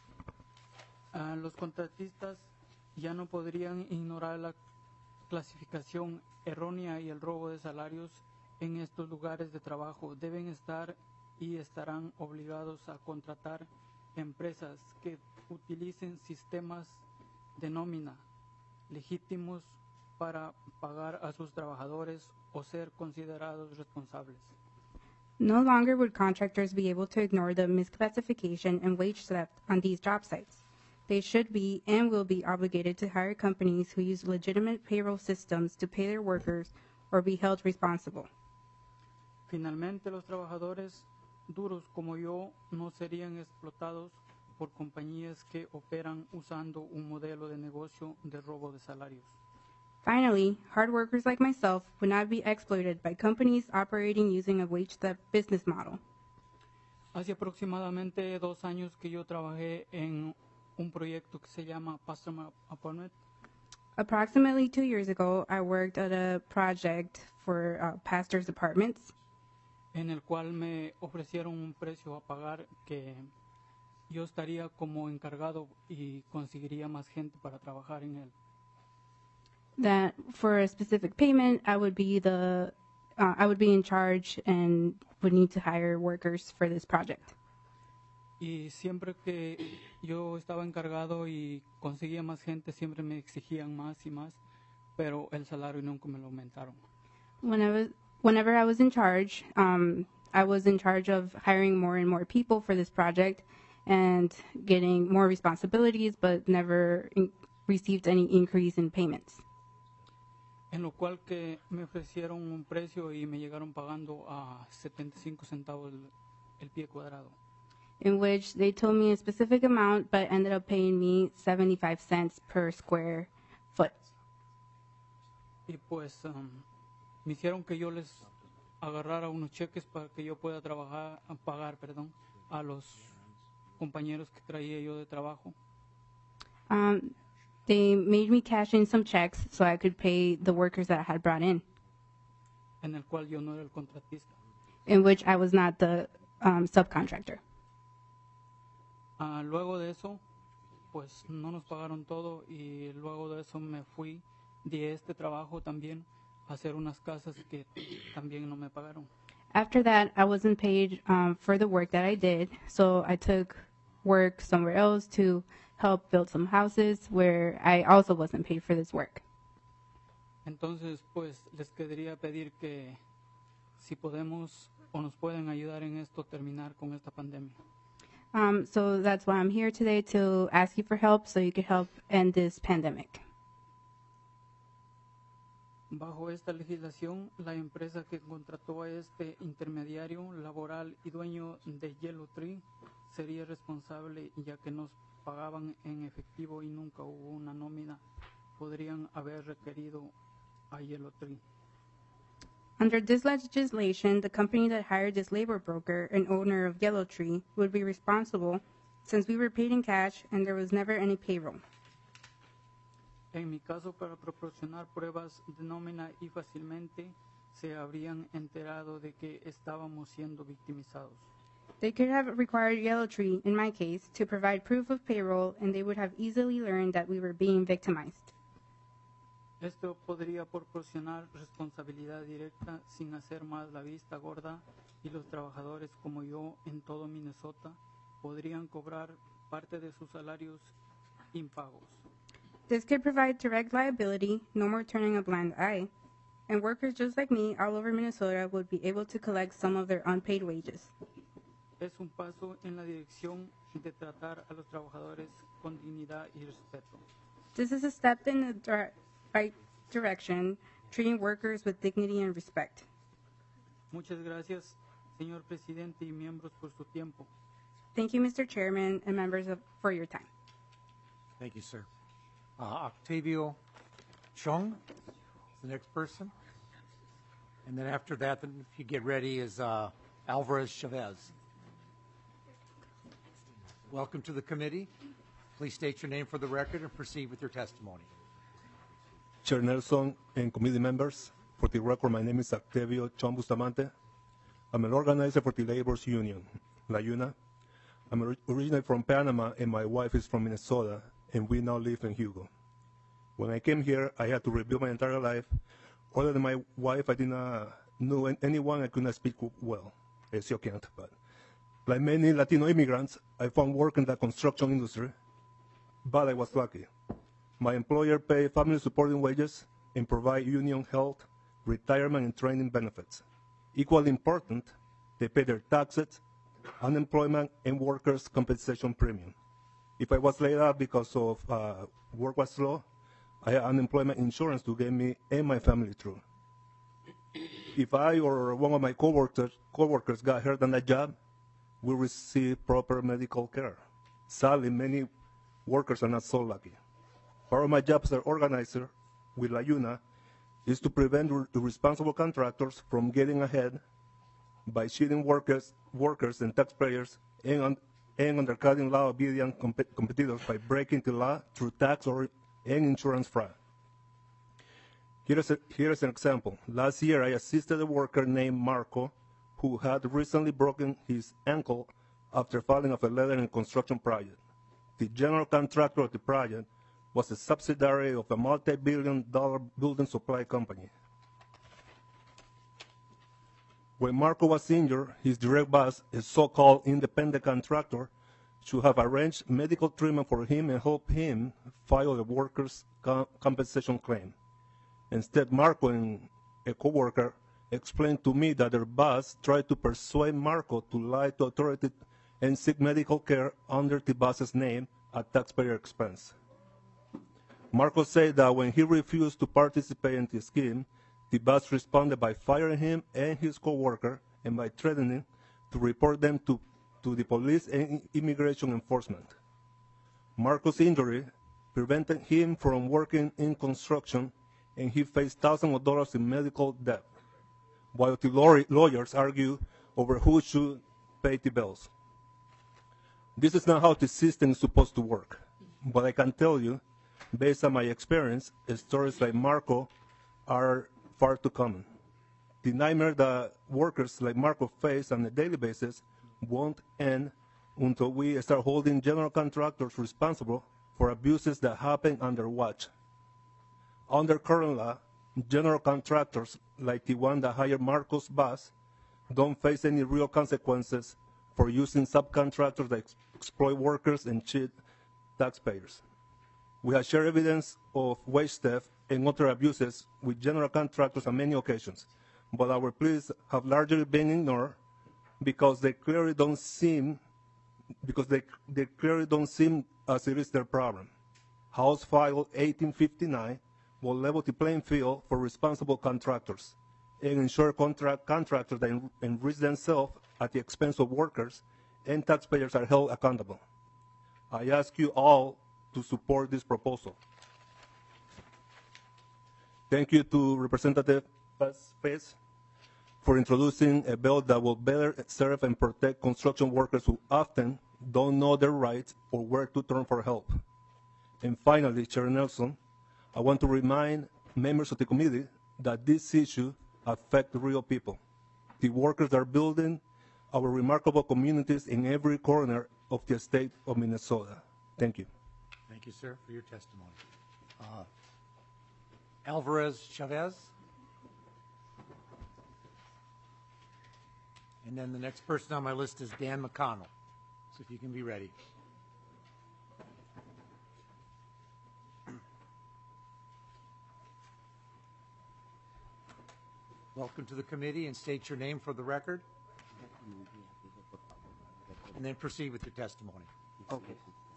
Uh, los contratistas ya no podrían ignorar la clasificación errónea y el robo de salarios en estos lugares de trabajo. Deben estar y estarán obligados a contratar empresas que utilicen sistemas de nómina legítimos para pagar a sus trabajadores o ser considerados responsables. No longer would contractors be able to ignore the misclassification and wage theft on these job sites. They should be and will be obligated to hire companies who use legitimate payroll systems to pay their workers or be held responsible. Finalmente, los trabajadores duros como yo no serían explotados por compañías que operan usando un modelo de negocio de robo de salarios. Finally, hard workers like myself would not be exploited by companies operating using a wage theft business model. Hace aproximadamente dos años que yo trabajé en un proyecto que se llama Pastor Apartment. Approximately two years ago, I worked at a project for uh, pastors' apartments, en el cual me ofrecieron un precio a pagar que yo estaría como encargado y conseguiría más gente para trabajar en él. that for a specific payment, I would be the uh, I would be in charge and would need to hire workers for this project. Y siempre que yo estaba encargado y conseguía más gente, siempre me exigían más y más, pero el salario nunca me lo aumentaron. When I was, whenever I was in charge, um, I was in charge of hiring more and more people for this project and getting more responsibilities, but never in- received any increase in payments. En lo cual que me ofrecieron un precio y me llegaron pagando a setenta y cinco centavos el, el pie cuadrado. In which they told me a specific amount, but ended up paying me seventy-five cents per square foot. Y pues um, me hicieron que yo les agarrara unos cheques para que yo pueda trabajar, pagar, perdón, a los compañeros que traía yo de trabajo. Um, they made me cash in some checks so I could pay the workers that I had brought in, En el cual yo no era el contratista. in which I was not the um, subcontractor. Ah, luego de eso, pues no nos pagaron todo y luego de eso me fui de este trabajo también a hacer unas casas que también no me pagaron. After that, I wasn't paid um, for the work that I did, so I took work somewhere else to help build some houses where I also wasn't paid for this work. Entonces, pues les quería pedir que si podemos o nos pueden ayudar en esto, terminar con esta pandemia. Um, so that's why I'm here today, to ask you for help so you could help end this pandemic. Bajo esta legislación, la empresa que contrató a este intermediario laboral y dueño de Yellow Tree sería responsable, ya que nos pagaban en efectivo y nunca hubo una nómina. Podrían haber requerido a Yellow Tree. Under this legislation, the company that hired this labor broker and owner of Yellow Tree would be responsible, since we were paid in cash and there was never any payroll. En mi caso, para proporcionar pruebas de nómina y fácilmente se habrían enterado de que estábamos siendo victimizados. They could have required Yellow Tree, in my case, to provide proof of payroll, and they would have easily learned that we were being victimized. Esto podría proporcionar responsabilidad directa sin hacer más la vista gorda, y los trabajadores como yo en todo Minnesota podrían cobrar parte de sus salarios impagos. This could provide direct liability, no more turning a blind eye, and workers just like me all over Minnesota would be able to collect some of their unpaid wages. Es un paso en la dirección de tratar a los trabajadores con dignidad y respeto. This is a step in the dir- right direction, treating workers with dignity and respect. Muchas gracias, señor presidente y miembros, por su tiempo. Thank you, Mister Chairman and members of, for your time. Thank you, sir. Uh, Octavio Chung is the next person. And then after that, then if you get ready, is uh, Alvarez Chavez. Welcome to the committee. Please state your name for the record and proceed with your testimony. Chair Nelson and committee members, for the record, my name is Octavio Chung Bustamante. I'm an organizer for the Labor's Union, La Una. I'm ori- originally from Panama, and my wife is from Minnesota, and we now live in Hugo. When I came here, I had to rebuild my entire life. Other than my wife, I did not know an- anyone I could not speak well. I still can't, but like many Latino immigrants, I found work in the construction industry, but I was lucky. My employer paid family supporting wages and provide union health, retirement, and training benefits. Equally important, they pay their taxes, unemployment, and workers' compensation premium. If I was laid off because of uh, work was slow, I had unemployment insurance to get me and my family through. If I or one of my coworkers, coworkers got hurt on that job, we receive proper medical care. Sadly, many workers are not so lucky. Part of my job as an organizer with La Una is to prevent r- irresponsible contractors from getting ahead by cheating workers, workers and taxpayers and, un- and undercutting law-obedient comp- competitors by breaking the law through tax or and insurance fraud. Here is, a, here is an example. Last year, I assisted a worker named Marco who had recently broken his ankle after falling off a ladder in a construction project. The general contractor of the project was a subsidiary of a multi-billion dollar building supply company. When Marco was injured, his direct boss, a so-called independent contractor, should have arranged medical treatment for him and helped him file a workers' com- compensation claim. Instead, Marco and a coworker explained to me that their boss tried to persuade Marco to lie to authorities and seek medical care under the boss's name at taxpayer expense. Marco said that when he refused to participate in the scheme, the boss responded by firing him and his coworker and by threatening to report them to, to the police and immigration enforcement. Marco's injury prevented him from working in construction, and he faced thousands of dollars in medical debt, while the law- lawyers argue over who should pay the bills. This is not how the system is supposed to work, but I can tell you, based on my experience, stories like Marco are far too common. The nightmare that workers like Marco face on a daily basis won't end until we start holding general contractors responsible for abuses that happen on their watch. Under current law, general contractors like the one that hired Marco's boss don't face any real consequences for using subcontractors that ex- exploit workers and cheat taxpayers. We have shared evidence of wage theft and other abuses with general contractors on many occasions, but our pleas have largely been ignored because they clearly don't seem because they, they clearly don't seem as it is their problem. House File eighteen fifty-nine will level the playing field for responsible contractors and ensure contract contractors that en- enrich themselves at the expense of workers and taxpayers are held accountable. I ask you all to support this proposal. Thank you to Representative Paz for introducing a bill that will better serve and protect construction workers who often don't know their rights or where to turn for help. And finally, Chair Nelson, I want to remind members of the committee that this issue affects real people. The workers that are building our remarkable communities in every corner of the state of Minnesota. Thank you. Thank you, sir, for your testimony. Uh, Alvarez Chavez. And then the next person on my list is Dan McConnell. So if you can be ready. Welcome to the committee, and state your name for the record. And then proceed with your testimony. Okay.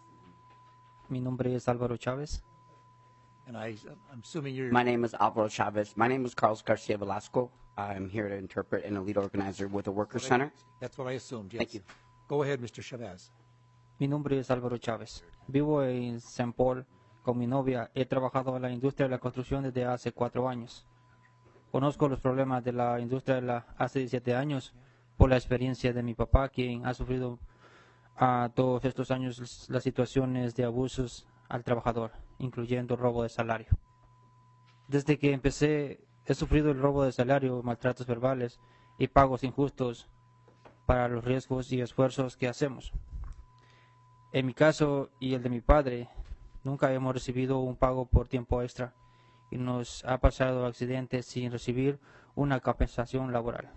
Mi nombre es Álvaro Chávez. And I, I'm assuming you're... My name is Álvaro Chávez. My name is Carlos Garcia Velasco. I'm here to interpret and a lead organizer with the Workers Center. That's what I assumed, yes. Thank you. Go ahead, Mister Chavez. Mi nombre es Álvaro Chávez. Vivo en Saint Paul con mi novia. He trabajado en la industria de la construcción desde hace cuatro años. Conozco los problemas de la industria de la hace diecisiete años por la experiencia de mi papá, quien ha sufrido a todos estos años las situaciones de abusos al trabajador, incluyendo robo de salario. Desde que empecé, he sufrido el robo de salario, maltratos verbales y pagos injustos para los riesgos y esfuerzos que hacemos. En mi caso y el de mi padre, nunca hemos recibido un pago por tiempo extra y nos ha pasado accidentes sin recibir una compensación laboral.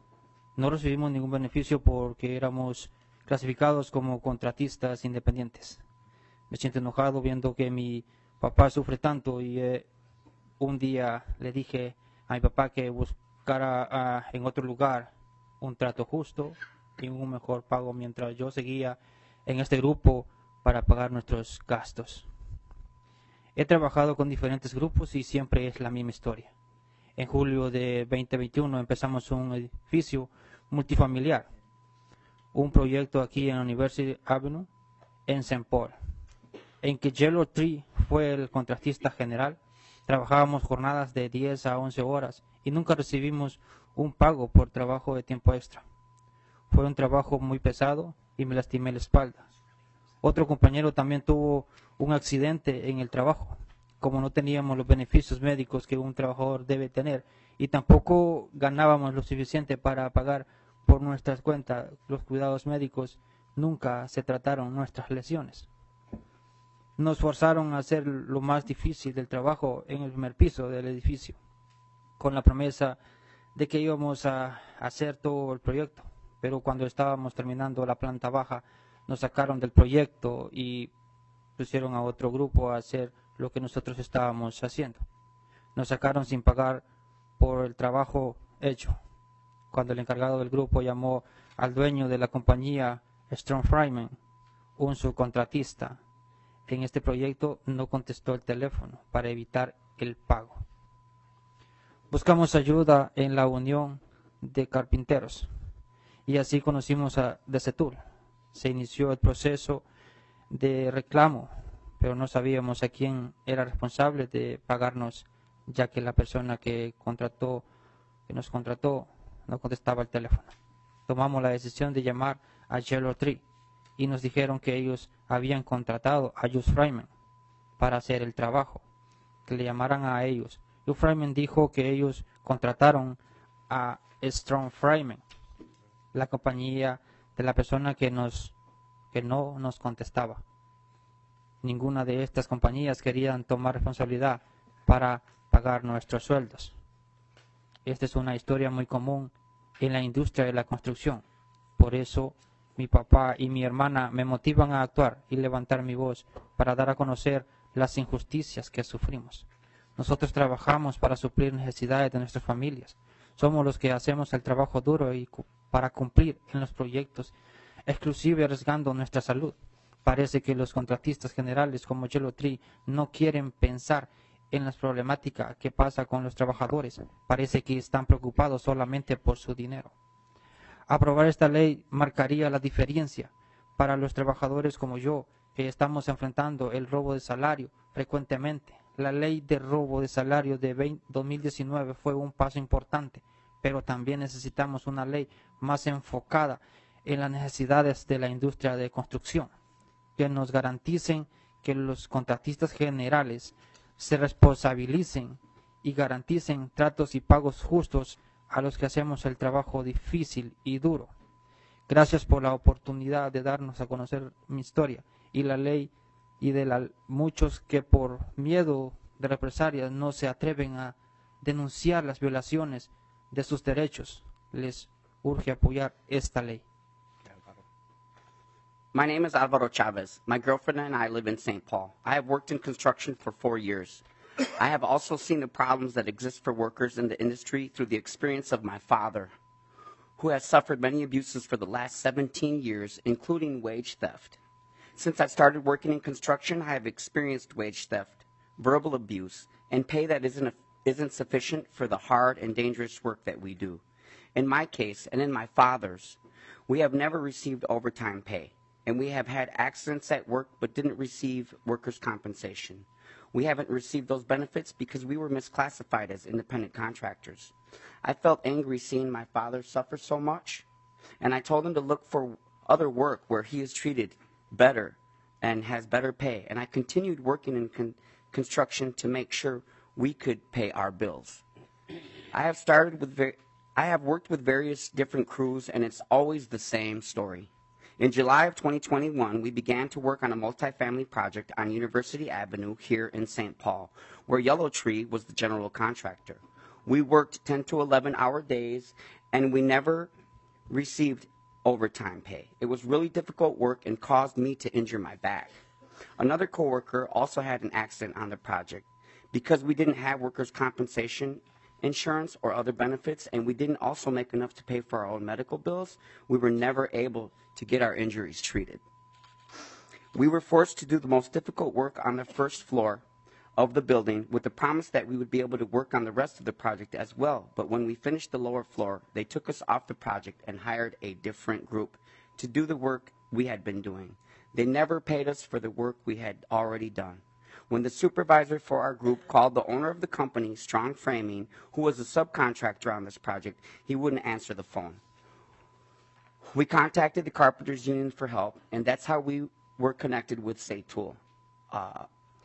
No recibimos ningún beneficio porque éramos clasificados como contratistas independientes. Me siento enojado viendo que mi papá sufre tanto y eh, un día le dije a mi papá que buscara uh, en otro lugar un trato justo y un mejor pago mientras yo seguía en este grupo para pagar nuestros gastos. He trabajado con diferentes grupos y siempre es la misma historia. En julio de veinte veintiuno empezamos un edificio multifamiliar, un proyecto aquí en University Avenue en Saint Paul, en que Yellow Tree fue el contratista general. Trabajábamos jornadas de diez a once horas y nunca recibimos un pago por trabajo de tiempo extra. Fue un trabajo muy pesado y me lastimé la espalda. Otro compañero también tuvo un accidente en el trabajo. Como no teníamos los beneficios médicos que un trabajador debe tener y tampoco ganábamos lo suficiente para pagar por nuestras cuentas los cuidados médicos, nunca se trataron nuestras lesiones. Nos forzaron a hacer lo más difícil del trabajo en el primer piso del edificio, con la promesa de que íbamos a hacer todo el proyecto, pero cuando estábamos terminando la planta baja, nos sacaron del proyecto y pusieron a otro grupo a hacer lo que nosotros estábamos haciendo. Nos sacaron sin pagar por el trabajo hecho. Cuando el encargado del grupo llamó al dueño de la compañía, Strong Fryman, un subcontratista en este proyecto, no contestó el teléfono para evitar el pago. Buscamos ayuda en la Unión de Carpinteros y así conocimos a Desetul. Se inició el proceso de reclamo, pero no sabíamos a quién era responsable de pagarnos, ya que la persona que contrató, que nos contrató, no contestaba el teléfono. Tomamos la decisión de llamar a Yellow Tree y nos dijeron que ellos habían contratado a Just Fryman para hacer el trabajo, que le llamaran a ellos. Just Fryman dijo que ellos contrataron a Strong Fryman, la compañía de la persona que nos que no nos contestaba. Ninguna de estas compañías querían tomar responsabilidad para pagar nuestros sueldos. Esta es una historia muy común en la industria de la construcción. Por eso mi papá y mi hermana me motivan a actuar y levantar mi voz para dar a conocer las injusticias que sufrimos. Nosotros trabajamos para suplir necesidades de nuestras familias. Somos los que hacemos el trabajo duro y para cumplir en los proyectos, exclusive arriesgando nuestra salud. Parece que los contratistas generales como Yellow Tree no quieren pensar en las problemáticas que pasa con los trabajadores. Parece que están preocupados solamente por su dinero. Aprobar esta ley marcaría la diferencia para los trabajadores como yo, que estamos enfrentando el robo de salario frecuentemente. La ley de robo de salario de dos mil diecinueve fue un paso importante, pero también necesitamos una ley más enfocada en las necesidades de la industria de construcción, que nos garanticen que los contratistas generales se responsabilicen y garanticen tratos y pagos justos a los que hacemos el trabajo difícil y duro. Gracias por la oportunidad de darnos a conocer mi historia y la ley y de la, muchos que por miedo de represalias no se atreven a denunciar las violaciones de sus derechos. Les urge apoyar esta ley. My name is Alvaro Chavez. My girlfriend and I live in Saint Paul. I have worked in construction for four years. I have also seen the problems that exist for workers in the industry through the experience of my father, who has suffered many abuses for the last seventeen years, including wage theft. Since I started working in construction, I have experienced wage theft, verbal abuse, and pay that isn't, isn't sufficient for the hard and dangerous work that we do. In my case, and in my father's, we have never received overtime pay, and we have had accidents at work but didn't receive workers' compensation. We haven't received those benefits because we were misclassified as independent contractors. I felt angry seeing my father suffer so much, and I told him to look for other work where he is treated better and has better pay, and I continued working in con construction to make sure we could pay our bills. I have started with ver I have worked with various different crews, and it's always the same story. In July of twenty twenty-one, we began to work on a multifamily project on University Avenue here in Saint Paul, where Yellow Tree was the general contractor. We worked ten to eleven hour days, and we never received overtime pay. It was really difficult work and caused me to injure my back. Another coworker also had an accident on the project. Because we didn't have workers' compensation insurance or other benefits, and we didn't also make enough to pay for our own medical bills, we were never able to get our injuries treated. We were forced to do the most difficult work on the first floor of the building with the promise that we would be able to work on the rest of the project as well. But when we finished the lower floor, they took us off the project and hired a different group to do the work we had been doing. They never paid us for the work we had already done. When the supervisor for our group called the owner of the company, Strong Framing, who was a subcontractor on this project, he wouldn't answer the phone. We contacted the Carpenters Union for help, and that's how we were connected with SATUL, uh,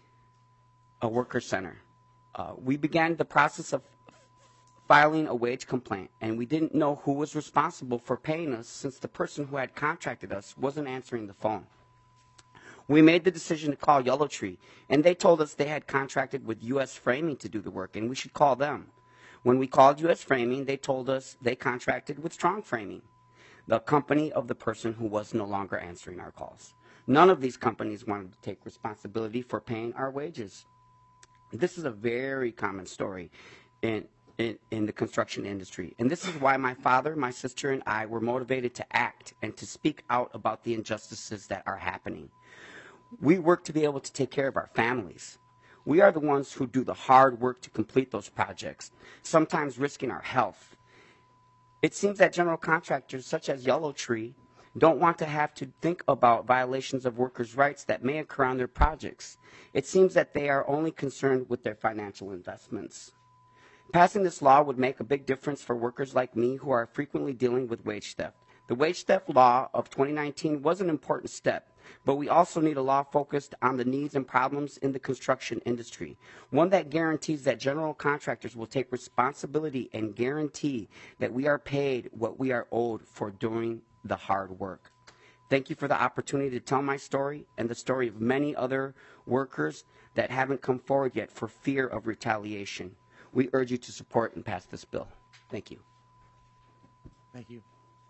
a worker center. Uh, we began the process of filing a wage complaint, and we didn't know who was responsible for paying us since the person who had contracted us wasn't answering the phone. We made the decision to call Yellow Tree, and they told us they had contracted with U S Framing to do the work, and we should call them. When we called U S Framing, they told us they contracted with Strong Framing, the company of the person who was no longer answering our calls. None of these companies wanted to take responsibility for paying our wages. This is a very common story in, in, in the construction industry, and this is why my father, my sister, and I were motivated to act and to speak out about the injustices that are happening. We work to be able to take care of our families. We are the ones who do the hard work to complete those projects, sometimes risking our health. It seems that general contractors such as Yellow Tree don't want to have to think about violations of workers' rights that may occur on their projects. It seems that they are only concerned with their financial investments. Passing this law would make a big difference for workers like me who are frequently dealing with wage theft. The wage theft law of twenty nineteen was an important step, but we also need a law focused on the needs and problems in the construction industry, one that guarantees that general contractors will take responsibility and guarantee that we are paid what we are owed for doing the hard work. Thank you for the opportunity to tell my story and the story of many other workers that haven't come forward yet for fear of retaliation. We urge you to support and pass this bill. Thank you. Thank you.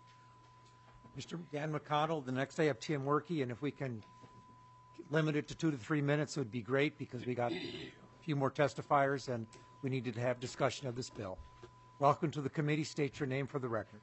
Mister Dan McConnell, the next I have Tim Workey, and if we can limit it to two to three minutes, it would be great because we got a few more testifiers and we needed to have discussion of this bill. Welcome to the committee. State your name for the record.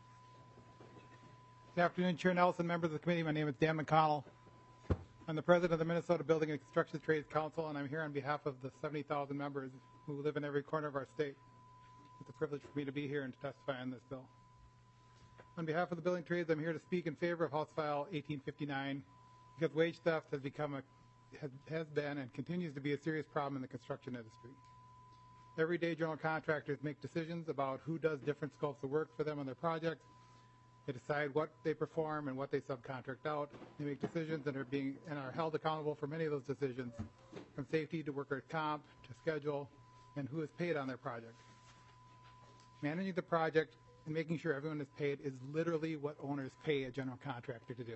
Good afternoon, Chair Nelson, members of the committee. My name is Dan McConnell. I'm the president of the Minnesota Building and Construction Trades Council, and I'm here on behalf of the seventy thousand members who live in every corner of our state. It's a privilege for me to be here and to testify on this bill. On behalf of the building trades, I'm here to speak in favor of House File eighteen fifty-nine because wage theft has become a has, has been and continues to be a serious problem in the construction industry. Every day, general contractors make decisions about who does different scopes of work for them on their projects. They decide what they perform and what they subcontract out. They make decisions and are being and are held accountable for many of those decisions, from safety to workers' comp to schedule and who is paid on their project. Managing the project and making sure everyone is paid is literally what owners pay a general contractor to do.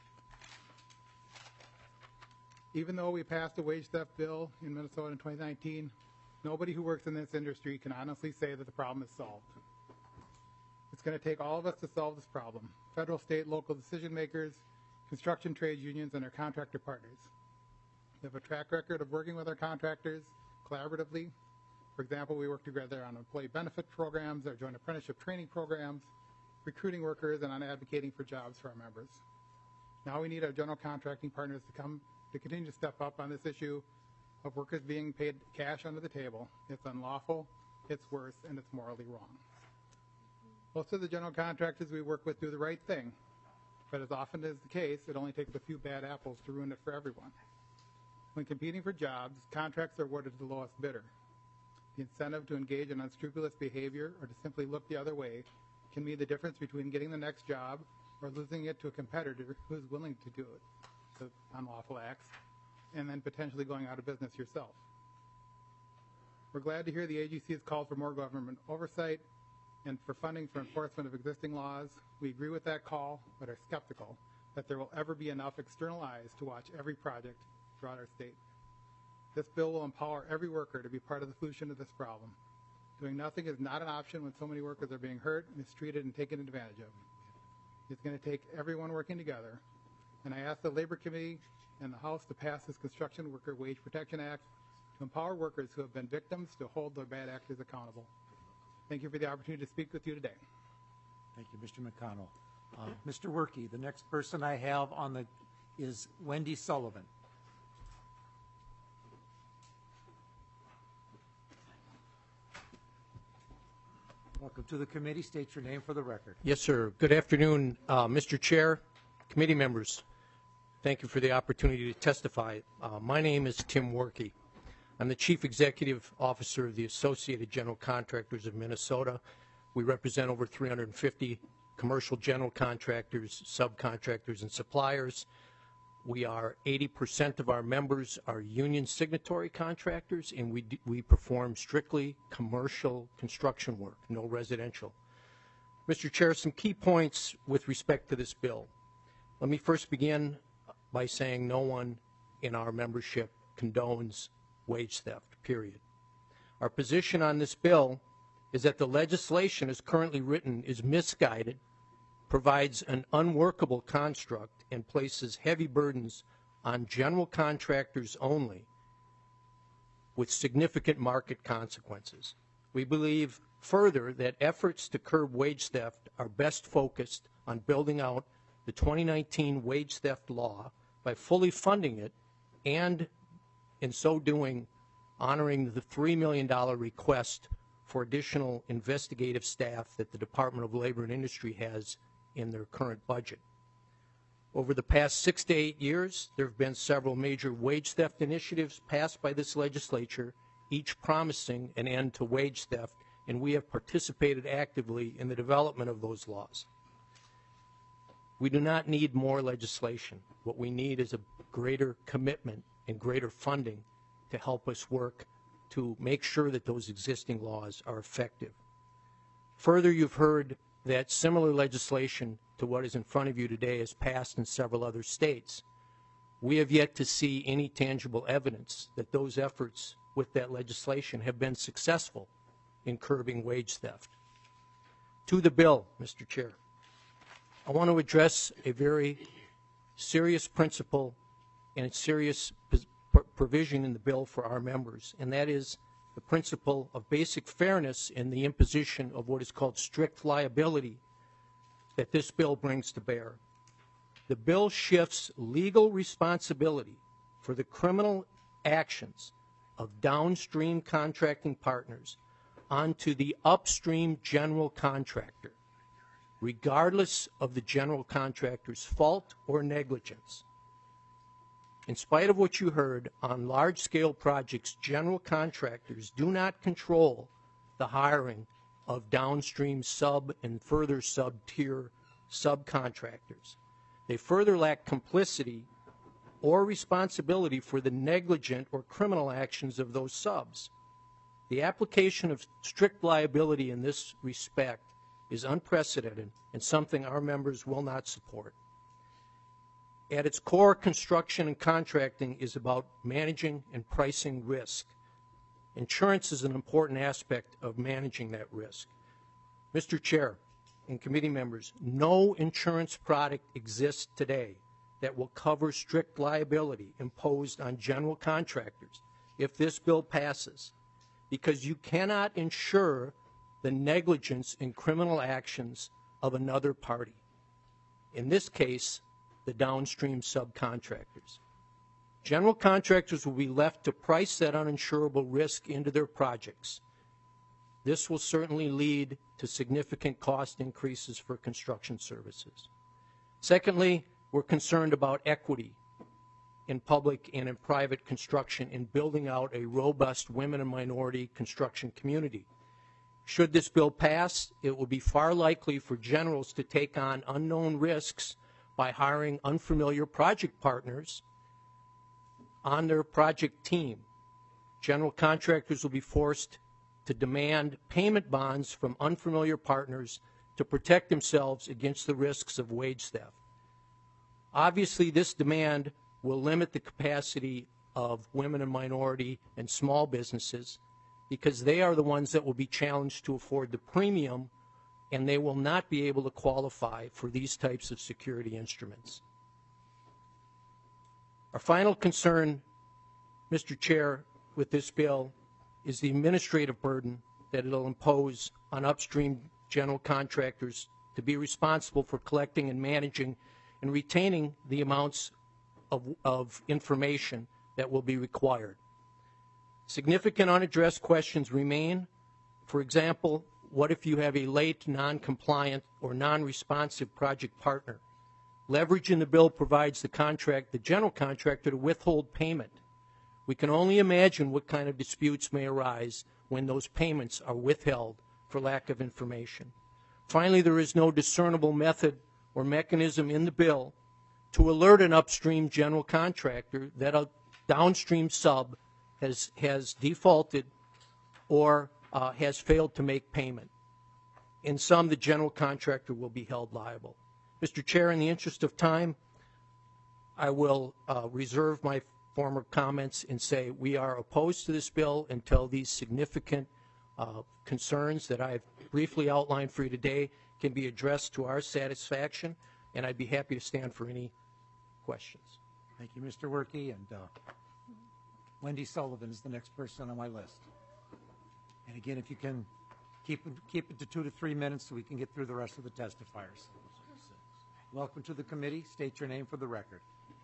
Even though we passed a wage theft bill in Minnesota in twenty nineteen, nobody who works in this industry can honestly say that the problem is solved. It's going to take all of us to solve this problem: federal, state, local decision makers, construction trade unions, and our contractor partners. We have a track record of working with our contractors, collaboratively. For example, we work together on employee benefit programs, our joint apprenticeship training programs, recruiting workers, and on advocating for jobs for our members. Now we need our general contracting partners to come to continue to step up on this issue of workers being paid cash under the table. It's unlawful, it's worse, and it's morally wrong. Most of the general contractors we work with do the right thing, but as often is the case, it only takes a few bad apples to ruin it for everyone. When competing for jobs, contracts are awarded to the lowest bidder. The incentive to engage in unscrupulous behavior or to simply look the other way can mean the difference between getting the next job or losing it to a competitor who is willing to do it, the unlawful acts, and then potentially going out of business yourself. We're glad to hear the A G C has called for more government oversight and for funding for enforcement of existing laws. We agree with that call, but are skeptical that there will ever be enough external eyes to watch every project throughout our state. This bill will empower every worker to be part of the solution to this problem. Doing nothing is not an option when so many workers are being hurt, mistreated, and taken advantage of. It's going to take everyone working together, and I ask the Labor Committee and the House to pass this Construction Worker Wage Protection Act to empower workers who have been victims to hold their bad actors accountable. Thank you for the opportunity to speak with you today. Thank you, Mister McConnell. Uh, Mister Werke, the next person I have on the is Wendy Sullivan. Welcome to the committee. State your name for the record. Yes, sir. Good afternoon, uh, Mister Chair, committee members. Thank you for the opportunity to testify. Uh, my name is Tim Werke. I'm the Chief Executive Officer of the Associated General Contractors of Minnesota. We represent over three hundred fifty commercial general contractors, subcontractors, and suppliers. We are eighty percent of our members are union signatory contractors, and we, we perform strictly commercial construction work, no residential. Mister Chair, some key points with respect to this bill. Let me first begin by saying no one in our membership condones wage theft, period. Our position on this bill is that the legislation as currently written is misguided, provides an unworkable construct, and places heavy burdens on general contractors only with significant market consequences. We believe further that efforts to curb wage theft are best focused on building out the twenty nineteen wage theft law by fully funding it and, in so doing, honoring the three million dollar request for additional investigative staff that the Department of Labor and Industry has in their current budget. Over the past six to eight years, there have been several major wage theft initiatives passed by this legislature, each promising an end to wage theft, and we have participated actively in the development of those laws. We do not need more legislation. What we need is a greater commitment and greater funding to help us work to make sure that those existing laws are effective. Further, you've heard that similar legislation to what is in front of you today is passed in several other states. We have yet to see any tangible evidence that those efforts with that legislation have been successful in curbing wage theft. To the bill, Mister Chair, I want to address a very serious principle and a serious provision in the bill for our members, and that is the principle of basic fairness in the imposition of what is called strict liability that this bill brings to bear. The bill shifts legal responsibility for the criminal actions of downstream contracting partners onto the upstream general contractor, regardless of the general contractor's fault or negligence. In spite of what you heard, on large-scale projects, general contractors do not control the hiring of downstream sub and further sub-tier subcontractors. They further lack complicity or responsibility for the negligent or criminal actions of those subs. The application of strict liability in this respect is unprecedented and something our members will not support. At its core, construction and contracting is about managing and pricing risk. Insurance is an important aspect of managing that risk. Mister Chair and committee members, no insurance product exists today that will cover strict liability imposed on general contractors if this bill passes, because you cannot ensure the negligence in criminal actions of another party. In this case, the downstream subcontractors. General contractors will be left to price that uninsurable risk into their projects. This will certainly lead to significant cost increases for construction services. Secondly, we're concerned about equity in public and in private construction in building out a robust women and minority construction community. Should this bill pass, it will be far likely for generals to take on unknown risks by hiring unfamiliar project partners on their project team. General contractors will be forced to demand payment bonds from unfamiliar partners to protect themselves against the risks of wage theft. Obviously, this demand will limit the capacity of women and minority and small businesses because they are the ones that will be challenged to afford the premium, and they will not be able to qualify for these types of security instruments. Our final concern, Mister Chair, with this bill is the administrative burden that it will impose on upstream general contractors to be responsible for collecting and managing and retaining the amounts of, of information that will be required. Significant unaddressed questions remain. For example, what if you have a late, non-compliant, or non-responsive project partner? Leverage in the bill provides the contract, the general contractor, to withhold payment. We can only imagine what kind of disputes may arise when those payments are withheld for lack of information. Finally, there is no discernible method or mechanism in the bill to alert an upstream general contractor that a downstream sub has, has defaulted or uh, has failed to make payment. In sum, the general contractor will be held liable. Mister Chair, in the interest of time, I will uh, reserve my former comments and say we are opposed to this bill until these significant uh, concerns that I've briefly outlined for you today can be addressed to our satisfaction, and I'd be happy to stand for any questions. Thank you, Mister Werke, and uh, Wendy Sullivan is the next person on my list. And again, if you can keep keep it to two to three minutes so we can get through the rest of the testifiers. Welcome to the committee. State your name for the record.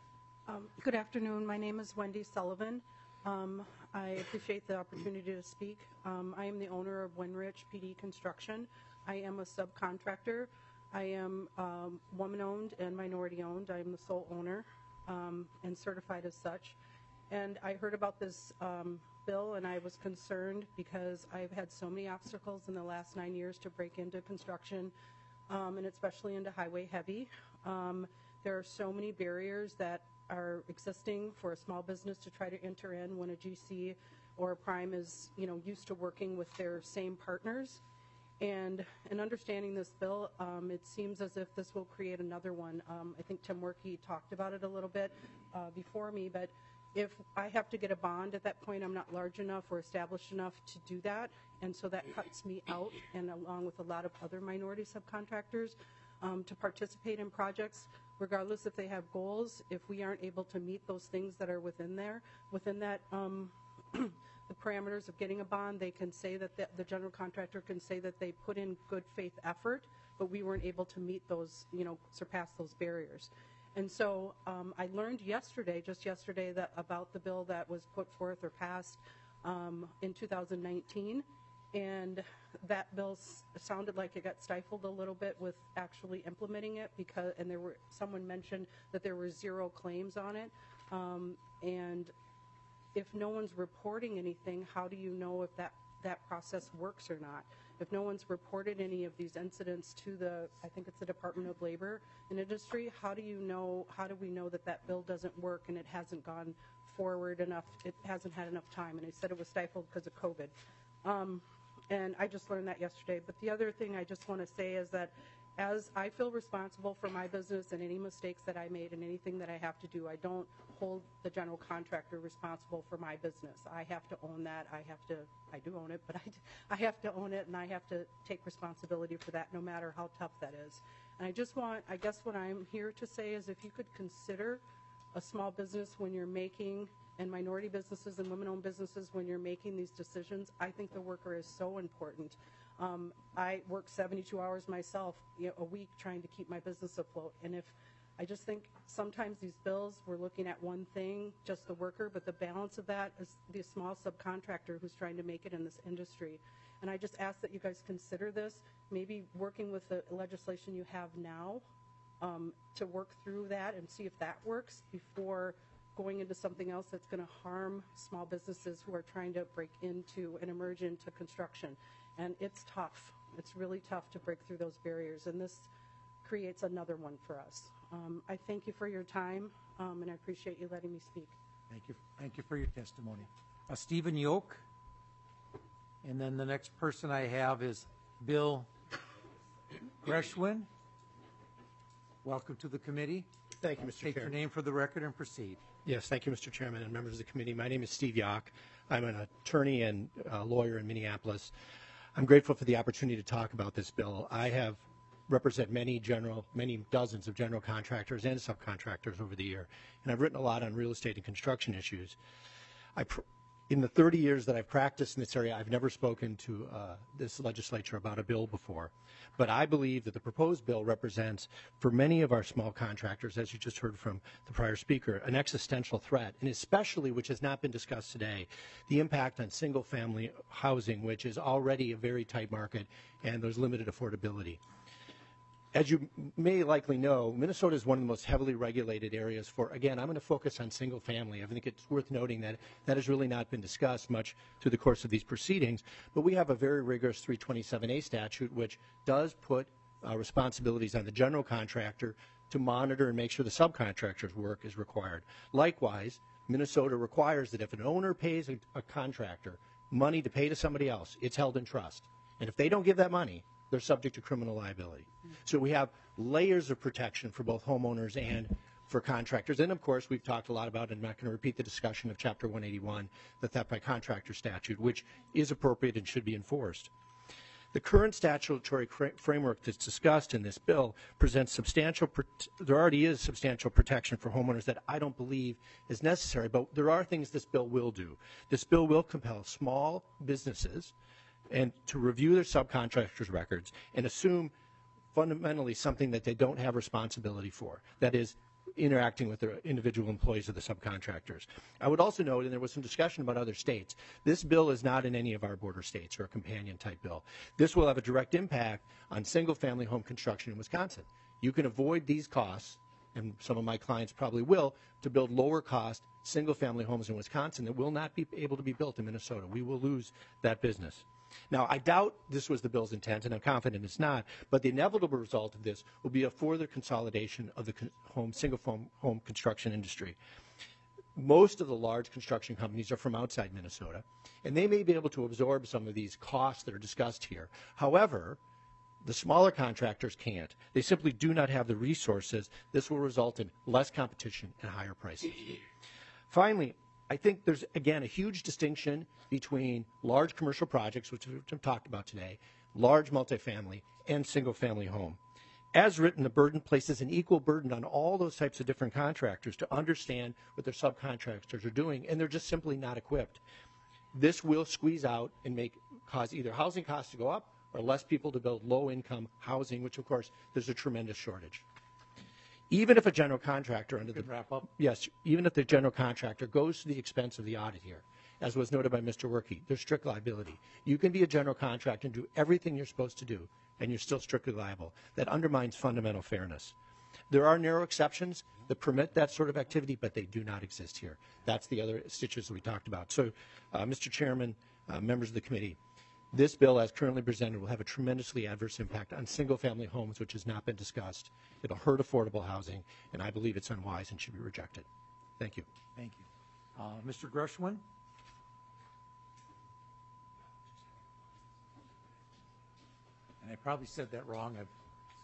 Um, good afternoon. My name is Wendy Sullivan. Um, I appreciate the opportunity to speak. Um, I am the owner of Winrich P D Construction. I am a subcontractor. I am um, woman-owned and minority-owned. I am the sole owner um, and certified as such. And I heard about this um, bill, and I was concerned because I've had so many obstacles in the last nine years to break into construction, um, and especially into highway heavy. Um, there are so many barriers that are existing for a small business to try to enter in when a G C or a prime is, you know, used to working with their same partners. And in understanding this bill, um, it seems as if this will create another one. Um, I think Tim Werke talked about it a little bit uh, before me, but if I have to get a bond at that point, I'm not large enough or established enough to do that, and so that cuts me out, and along with a lot of other minority subcontractors, um, to participate in projects, regardless if they have goals. If we aren't able to meet those things that are within there, within that um, the parameters of getting a bond, they can say that the, the general contractor can say that they put in good faith effort, but we weren't able to meet those, you know, surpass those barriers. And so um, I learned yesterday, just yesterday, that about the bill that was put forth or passed um, in two thousand nineteen, and that bill s- sounded like it got stifled a little bit with actually implementing it, because, and there were, someone mentioned that there were zero claims on it, um, and if no one's reporting anything, how do you know if that, that process works or not? If no one's reported any of these incidents to the, I think it's the Department of Labor and Industry, how do you know, how do we know that that bill doesn't work and it hasn't gone forward enough, it hasn't had enough time? And they said it was stifled because of COVID. Um, and I just learned that yesterday. But the other thing I just want to say is that as I feel responsible for my business and any mistakes that I made and anything that I have to do, I don't hold the general contractor responsible for my business. I have to own that. I have to, I do own it, but I, I have to own it, and I have to take responsibility for that no matter how tough that is. And I just want, I guess what I'm here to say is if you could consider a small business when you're making and minority businesses and women-owned businesses, when you're making these decisions, I think the worker is so important. Um, I work seventy-two hours myself, you know, a week trying to keep my business afloat. And if I just think sometimes these bills, we're looking at one thing, just the worker, but the balance of that is the small subcontractor who's trying to make it in this industry. And I just ask that you guys consider this, maybe working with the legislation you have now um, to work through that and see if that works before going into something else that's going to harm small businesses who are trying to break into and emerge into construction. And it's tough. It's really tough to break through those barriers, and this creates another one for us. Um, I thank you for your time, um, and I appreciate you letting me speak. Thank you. Thank you for your testimony. Uh, Stephen Yoke. And then the next person I have is Bill Greshwin. Welcome to the committee. Thank you, Mister Take Chair. your name for the record and proceed. Yes, thank you, Mister Chairman and members of the committee. My name is Steve Yock. I'm an attorney and uh, lawyer in Minneapolis. I'm grateful for the opportunity to talk about this bill. I have represent many general, many dozens of general contractors and subcontractors over the year, and I've written a lot on real estate and construction issues. I pr in the thirty years that I've practiced in this area, I've never spoken to uh, this legislature about a bill before. But I believe that the proposed bill represents, for many of our small contractors, as you just heard from the prior speaker, an existential threat, and especially, which has not been discussed today, the impact on single-family housing, which is already a very tight market, and there's limited affordability. As you may likely know, Minnesota is one of the most heavily regulated areas for, again, I'm going to focus on single family. I think it's worth noting that that has really not been discussed much through the course of these proceedings, but we have a very rigorous three twenty-seven A statute which does put uh, responsibilities on the general contractor to monitor and make sure the subcontractor's work is required. Likewise, Minnesota requires that if an owner pays a, a contractor money to pay to somebody else, it's held in trust. And if they don't give that money, they're subject to criminal liability. So we have layers of protection for both homeowners and for contractors. And of course, we've talked a lot about, and I'm not going to repeat the discussion of Chapter one eighty-one, the theft by contractor statute, which is appropriate and should be enforced. The current statutory framework that's discussed in this bill presents substantial, there already is substantial protection for homeowners that I don't believe is necessary, but there are things this bill will do. This bill will compel small businesses and to review their subcontractors' records and assume fundamentally something that they don't have responsibility for, that is, interacting with their individual employees of the subcontractors. I would also note, and there was some discussion about other states, this bill is not in any of our border states or a companion type bill. This will have a direct impact on single-family home construction in Wisconsin. You can avoid these costs, and some of my clients probably will, to build lower-cost single-family homes in Wisconsin that will not be able to be built in Minnesota. We will lose that business. Now, I doubt this was the bill's intent, and I'm confident it's not, but the inevitable result of this will be a further consolidation of the home, single-home home construction industry. Most of the large construction companies are from outside Minnesota, and they may be able to absorb some of these costs that are discussed here. However, the smaller contractors can't. They simply do not have the resources. This will result in less competition and higher prices. Finally, I think there's, again, a huge distinction between large commercial projects, which we've talked about today, large multifamily, and single-family home. As written, the burden places an equal burden on all those types of different contractors to understand what their subcontractors are doing, and they're just simply not equipped. This will squeeze out and make cause either housing costs to go up or less people to build low-income housing, which, of course, there's a tremendous shortage. Even if a general contractor under the wrap up. Yes, even if the general contractor goes to the expense of the audit here, as was noted by Mister Werke, there's strict liability. You can be a general contractor and do everything you're supposed to do, and you're still strictly liable. That undermines fundamental fairness. There are narrow exceptions that permit that sort of activity, but they do not exist here. That's the other stitches that we talked about. So, uh, Mister Chairman, uh, members of the committee, this bill, as currently presented, will have a tremendously adverse impact on single-family homes, which has not been discussed. It'll hurt affordable housing, and I believe it's unwise and should be rejected. Thank you. Thank you. Uh, Mister Greshwin? And I probably said that wrong. I've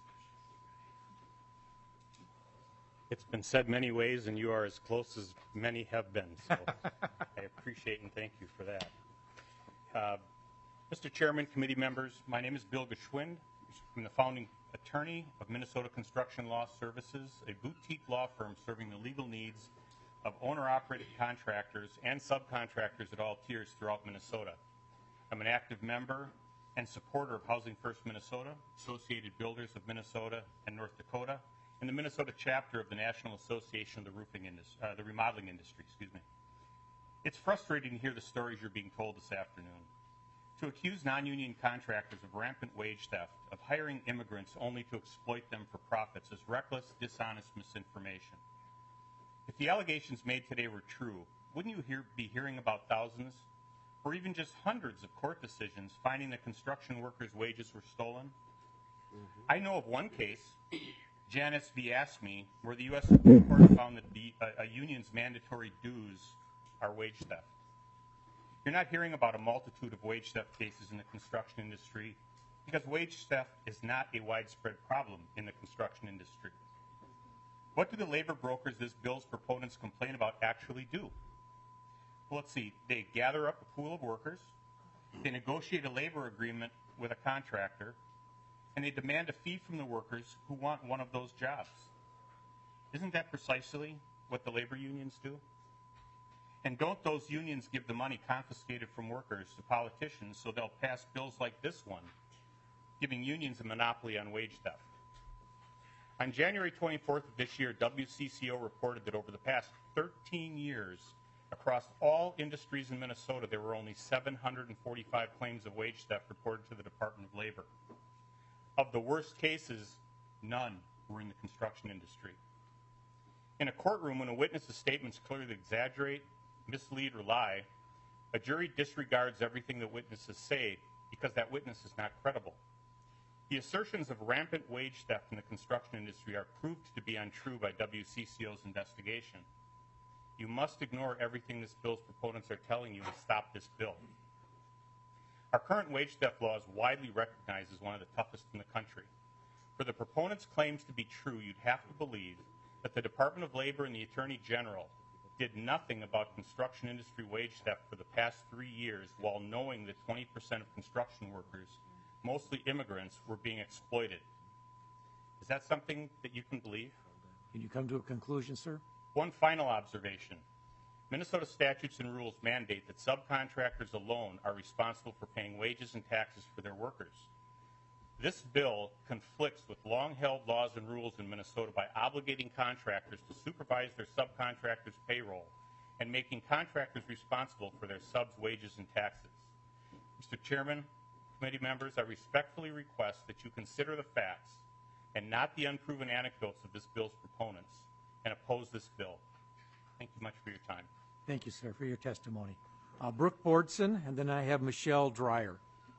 It's been said many ways, and you are as close as many have been, so I appreciate and thank you for that. Uh, Mister Chairman, committee members, my name is Bill Geschwind. I'm the founding attorney of Minnesota Construction Law Services, a boutique law firm serving the legal needs of owner-operated contractors and subcontractors at all tiers throughout Minnesota. I'm an active member and supporter of Housing First Minnesota, Associated Builders of Minnesota and North Dakota, and the Minnesota chapter of the National Association of the Roofing Industry, uh, the Remodeling Industry, excuse me. It's frustrating to hear the stories you're being told this afternoon. To accuse non-union contractors of rampant wage theft, of hiring immigrants only to exploit them for profits, is reckless, dishonest misinformation. If the allegations made today were true, wouldn't you hear, be hearing about thousands, or even just hundreds of court decisions finding that construction workers' wages were stolen? Mm-hmm. I know of one case, Janus v. ASME, where the U S Supreme Court found that the, uh, a union's mandatory dues are wage theft. You're not hearing about a multitude of wage theft cases in the construction industry because wage theft is not a widespread problem in the construction industry. What do the labor brokers this bill's proponents complain about actually do? Well, let's see. They gather up a pool of workers, they negotiate a labor agreement with a contractor, and they demand a fee from the workers who want one of those jobs. Isn't that precisely what the labor unions do? And don't those unions give the money confiscated from workers to politicians so they'll pass bills like this one, giving unions a monopoly on wage theft? On January twenty-fourth of this year, W C C O reported that over the past thirteen years, across all industries in Minnesota, there were only seven hundred forty-five claims of wage theft reported to the Department of Labor. Of the worst cases, none were in the construction industry. In a courtroom, when a witness's statements clearly exaggerate, mislead, or lie, a jury disregards everything that witnesses say because that witness is not credible. The assertions of rampant wage theft in the construction industry are proved to be untrue by W C C O's investigation. You must ignore everything this bill's proponents are telling you and stop this bill. Our current wage theft law is widely recognized as one of the toughest in the country. For the proponents' claims to be true, you'd have to believe that the Department of Labor and the Attorney General did nothing about construction industry wage theft for the past three years while knowing that twenty percent of construction workers, mostly immigrants, were being exploited. Is that something that you can believe? Can you come to a conclusion, sir? One final observation. Minnesota statutes and rules mandate that subcontractors alone are responsible for paying wages and taxes for their workers. This bill conflicts with long-held laws and rules in Minnesota by obligating contractors to supervise their subcontractors' payroll and making contractors responsible for their subs' wages and taxes. Mister Chairman, committee members, I respectfully request that you consider the facts and not the unproven anecdotes of this bill's proponents and oppose this bill. Thank you much for your time. Thank you, sir, for your testimony. Uh, Brooke Bordson, and then I have Michelle Dreyer.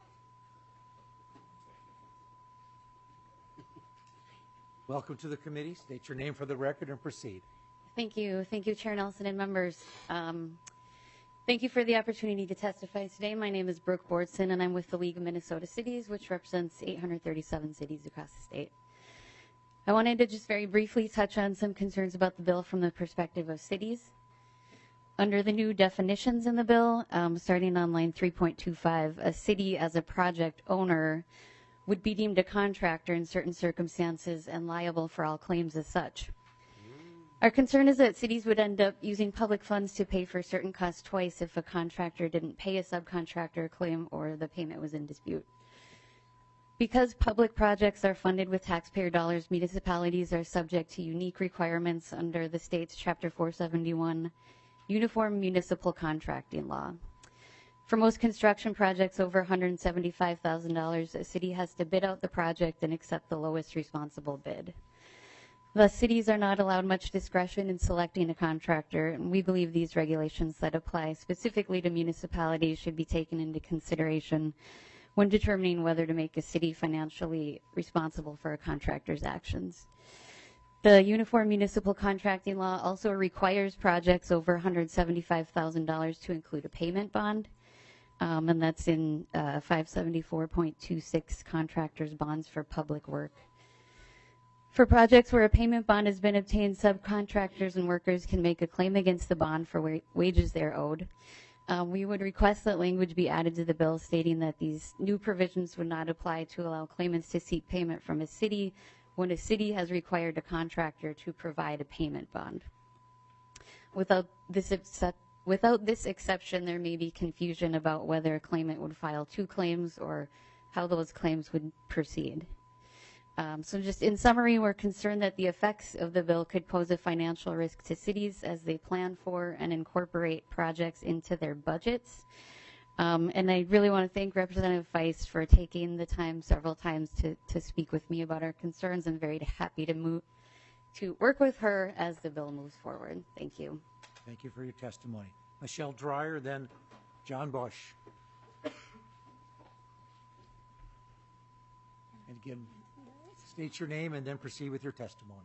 Welcome to the committee. State your name for the record and proceed. Thank you. Thank you, Chair Nelson and members. Um, thank you for the opportunity to testify today. My name is Brooke Bordson, and I'm with the League of Minnesota Cities, which represents eight hundred thirty-seven cities across the state. I wanted to just very briefly touch on some concerns about the bill from the perspective of cities. Under the new definitions in the bill, um, starting on line three point two five, a city as a project owner would be deemed a contractor in certain circumstances and liable for all claims as such. Our concern is that cities would end up using public funds to pay for certain costs twice if a contractor didn't pay a subcontractor claim or the payment was in dispute. Because public projects are funded with taxpayer dollars, municipalities are subject to unique requirements under the state's Chapter four seventy-one Uniform Municipal Contracting Law. For most construction projects over one hundred seventy-five thousand dollars, a city has to bid out the project and accept the lowest responsible bid. Thus, cities are not allowed much discretion in selecting a contractor, and we believe these regulations that apply specifically to municipalities should be taken into consideration when determining whether to make a city financially responsible for a contractor's actions. The Uniform Municipal Contracting Law also requires projects over one hundred seventy-five thousand dollars to include a payment bond. Um, and that's in uh, five seventy-four point two six contractors' bonds for public work. For projects where a payment bond has been obtained, subcontractors and workers can make a claim against the bond for wa wages they're owed. Um, we would request that language be added to the bill stating that these new provisions would not apply to allow claimants to seek payment from a city when a city has required a contractor to provide a payment bond. without this except without this exception, there may be confusion about whether a claimant would file two claims or how those claims would proceed. Um, so just in summary, we're concerned that the effects of the bill could pose a financial risk to cities as they plan for and incorporate projects into their budgets. Um, and I really want to thank Representative Feist for taking the time several times to, to speak with me about our concerns. I'm very happy to move to work with her as the bill moves forward. Thank you. Thank you for your testimony. Michelle Dreyer, then John Bush. And again, state your name and then proceed with your testimony.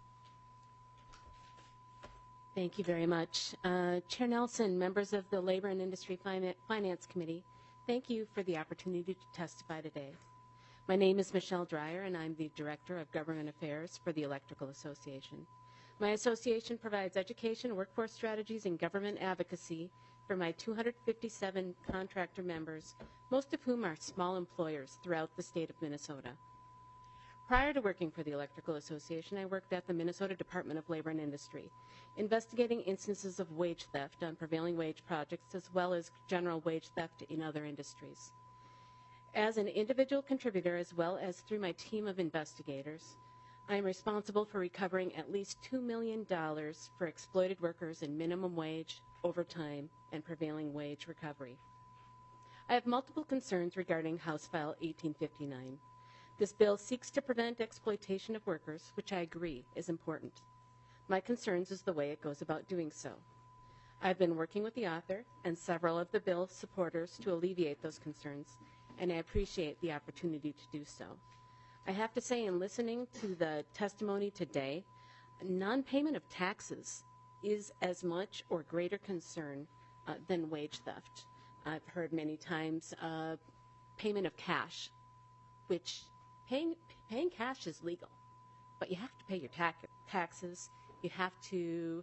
Thank you very much. Uh, Chair Nelson, members of the Labor and Industry Finance Committee, thank you for the opportunity to testify today. My name is Michelle Dreyer, and I'm the Director of Government Affairs for the Electrical Association. My association provides education, workforce strategies, and government advocacy for my two hundred fifty-seven contractor members, most of whom are small employers throughout the state of Minnesota. Prior to working for the Electrical Association, I worked at the Minnesota Department of Labor and Industry, investigating instances of wage theft on prevailing wage projects as well as general wage theft in other industries. As an individual contributor as well as through my team of investigators, I am responsible for recovering at least two million dollars for exploited workers in minimum wage, overtime, and prevailing wage recovery. I have multiple concerns regarding House File eighteen fifty-nine. This bill seeks to prevent exploitation of workers, which I agree is important. My concerns is the way it goes about doing so. I've been working with the author and several of the bill's supporters to alleviate those concerns, and I appreciate the opportunity to do so. I have to say, in listening to the testimony today, non-payment of taxes is as much or greater concern uh, than wage theft. I've heard many times uh, payment of cash, which Paying, paying cash is legal, but you have to pay your tax, taxes. You have to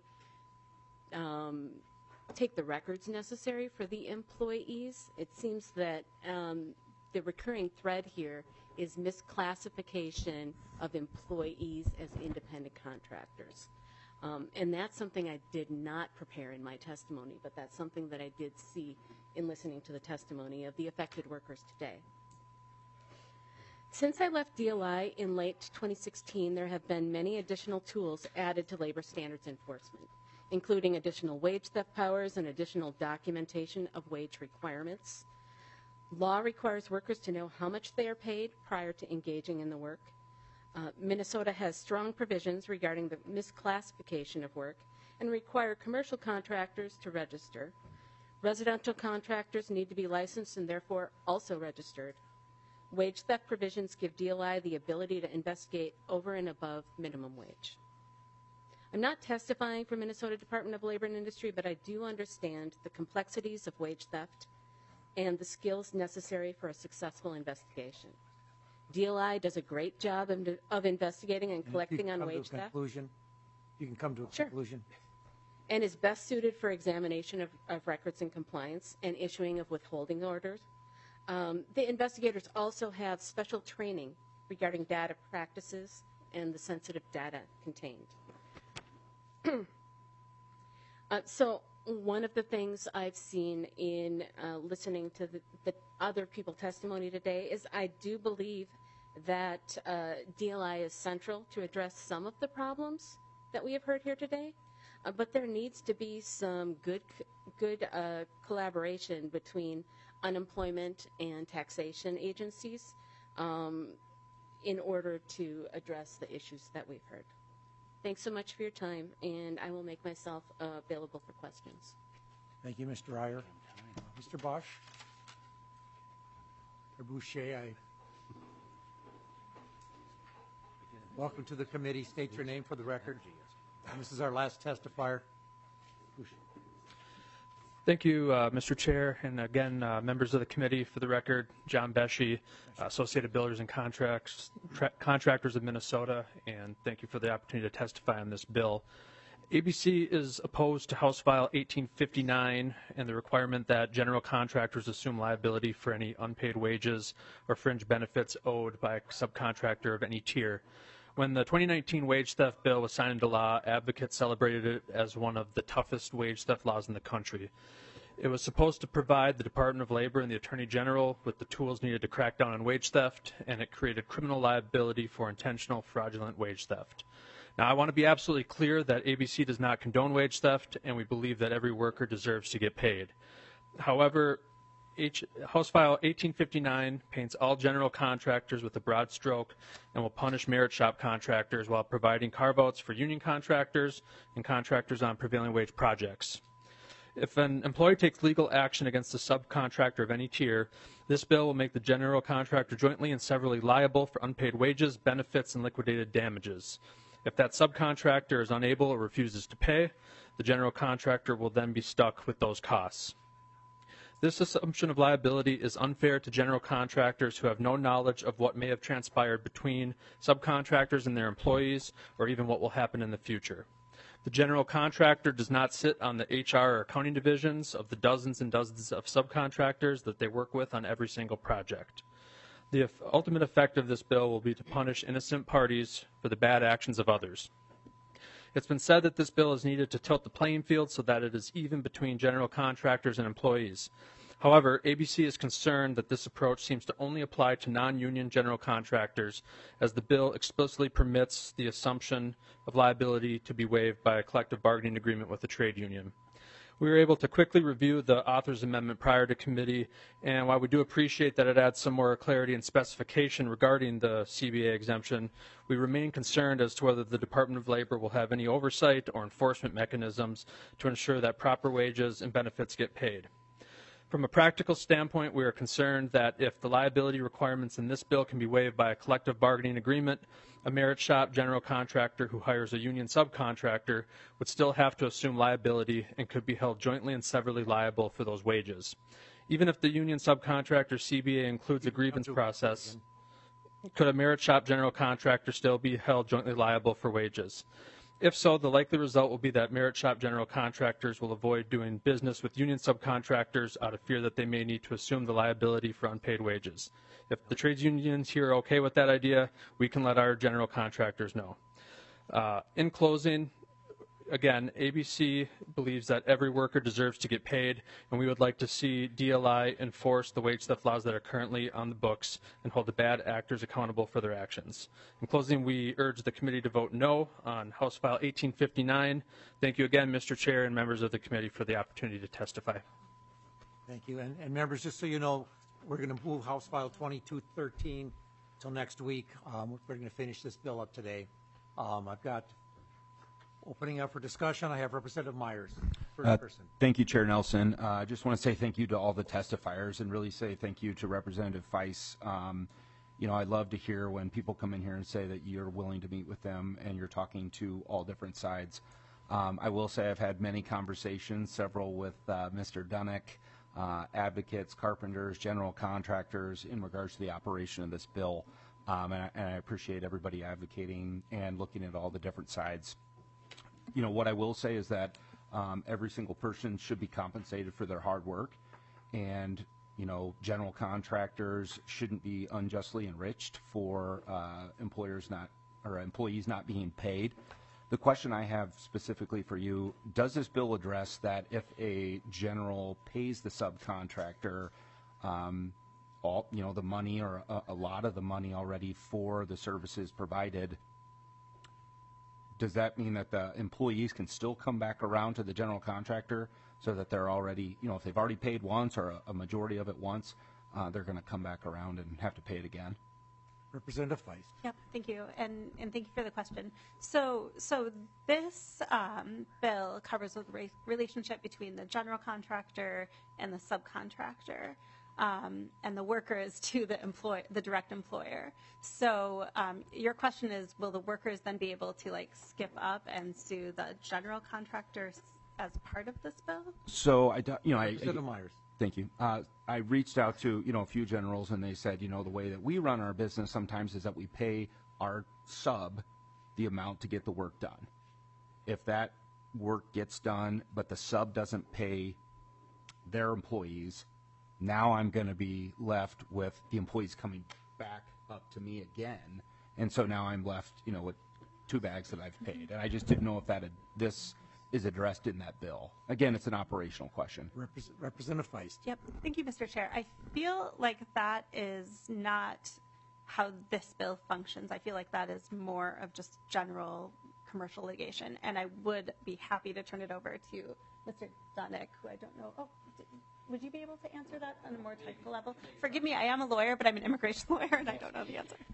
um, take the records necessary for the employees. It seems that um, the recurring thread here is misclassification of employees as independent contractors. Um, and that's something I did not prepare in my testimony, but that's something that I did see in listening to the testimony of the affected workers today. Since I left D L I in late twenty sixteen, there have been many additional tools added to labor standards enforcement, including additional wage theft powers and additional documentation of wage requirements. Law requires workers to know how much they are paid prior to engaging in the work. Uh, Minnesota has strong provisions regarding the misclassification of work and require commercial contractors to register. Residential contractors need to be licensed and therefore also registered. Wage theft provisions give D L I the ability to investigate over and above minimum wage. I'm not testifying for Minnesota Department of Labor and Industry, but I do understand the complexities of wage theft and the skills necessary for a successful investigation. D L I does a great job of, of investigating and collecting on wage theft. Conclusion. You can come to a Sure. conclusion. And is best suited for examination of, of records and compliance and issuing of withholding orders. Um, the investigators also have special training regarding data practices and the sensitive data contained. uh, so one of the things I've seen in uh, listening to the, the other people testimony today is I do believe that uh, D L I is central to address some of the problems that we have heard here today, uh, but there needs to be some good, good uh, collaboration between unemployment and taxation agencies um, in order to address the issues that we've heard. Thanks so much for your time, and I will make myself uh, available for questions. Thank you, Mister Dreyer. Uh, Mister Bosch? Or Boucher, I... Welcome to the committee. State your name for the record. And this is our last testifier. Boucher. Thank you, uh, Mister Chair, and again, uh, members of the committee. For the record, John Beshy, uh, Associated Builders and Contracts, Contractors of Minnesota, and thank you for the opportunity to testify on this bill. A B C is opposed to House File eighteen fifty-nine and the requirement that general contractors assume liability for any unpaid wages or fringe benefits owed by a subcontractor of any tier. When the twenty nineteen wage theft bill was signed into law, advocates celebrated it as one of the toughest wage theft laws in the country. It was supposed to provide the Department of Labor and the Attorney General with the tools needed to crack down on wage theft, and it created criminal liability for intentional fraudulent wage theft. Now, I want to be absolutely clear that A B C does not condone wage theft, and we believe that every worker deserves to get paid. However, H- House File eighteen fifty-nine paints all general contractors with a broad stroke and will punish merit shop contractors while providing carve-outs for union contractors and contractors on prevailing wage projects. If an employee takes legal action against a subcontractor of any tier, this bill will make the general contractor jointly and severally liable for unpaid wages, benefits, and liquidated damages. If that subcontractor is unable or refuses to pay, the general contractor will then be stuck with those costs. This assumption of liability is unfair to general contractors who have no knowledge of what may have transpired between subcontractors and their employees, or even what will happen in the future. The general contractor does not sit on the H R or accounting divisions of the dozens and dozens of subcontractors that they work with on every single project. The ultimate effect of this bill will be to punish innocent parties for the bad actions of others. It's been said that this bill is needed to tilt the playing field so that it is even between general contractors and employees. However, A B C is concerned that this approach seems to only apply to non-union general contractors, as the bill explicitly permits the assumption of liability to be waived by a collective bargaining agreement with the trade union. We were able to quickly review the author's amendment prior to committee, and while we do appreciate that it adds some more clarity and specification regarding the C B A exemption, we remain concerned as to whether the Department of Labor will have any oversight or enforcement mechanisms to ensure that proper wages and benefits get paid. From a practical standpoint, we are concerned that if the liability requirements in this bill can be waived by a collective bargaining agreement, a merit shop general contractor who hires a union subcontractor would still have to assume liability and could be held jointly and severally liable for those wages. Even if the union subcontractor C B A includes a grievance process, could a merit shop general contractor still be held jointly liable for wages? If so, the likely result will be that merit shop general contractors will avoid doing business with union subcontractors out of fear that they may need to assume the liability for unpaid wages. If the trades unions here are okay with that idea, we can let our general contractors know. Uh, in closing, again, A B C believes that every worker deserves to get paid, and we would like to see D L I enforce the wage theft laws that are currently on the books and hold the bad actors accountable for their actions. In closing, we urge the committee to vote no on House File eighteen fifty-nine. Thank you again, Mister Chair and members of the committee, for the opportunity to testify. Thank you. And, and members, just so you know, we're going to move House File twenty-two thirteen till next week. Um, we're going to finish this bill up today. Um, I've got opening up for discussion. I have Representative Myers, first Uh, person. Thank you, Chair Nelson. Uh, I just want to say thank you to all the testifiers and really say thank you to Representative Feist. Um, you know, I love to hear when people come in here and say that you're willing to meet with them and you're talking to all different sides. Um, I will say I've had many conversations, several with uh, Mister Dunnick, uh, advocates, carpenters, general contractors in regards to the operation of this bill. Um, and, I, and I appreciate everybody advocating and looking at all the different sides. You know, what I will say is that um, every single person should be compensated for their hard work, and, you know, general contractors shouldn't be unjustly enriched for uh, employers not, or employees not being paid. The question I have specifically for you, does this bill address that if a general pays the subcontractor um, all, you know, the money or a, a lot of the money already for the services provided, does that mean that the employees can still come back around to the general contractor so that they're already, you know, if they've already paid once or a, a majority of it once, uh, they're going to come back around and have to pay it again? Representative Feist. Yep, thank you, and and thank you for the question. So so this um, bill covers the re- relationship between the general contractor and the subcontractor. Um, and the workers to the employ the direct employer. So um, your question is, will the workers then be able to like skip up and sue the general contractors as part of this bill? So I, do- you know, I, Representative Myers. Thank you. Uh, I reached out to, you know, a few generals, and they said, you know, the way that we run our business sometimes is that we pay our sub the amount to get the work done. If that work gets done, but the sub doesn't pay their employees, now I'm going to be left with the employees coming back up to me again And so now I'm left, you know, with two bags that I've paid. And I just didn't know if that had, this is addressed in that bill. Again, it's an operational question. Repres- Representative Feist. Yep. Thank you, Mister Chair. I feel like that is not how this bill functions. I feel like that is more of just general commercial litigation, and I would be happy to turn it over to Mister Dunick, who I don't know. Oh, did, would you be able to answer that on a more technical level? Forgive me, I am a lawyer, but I'm an immigration lawyer, and I don't know the answer.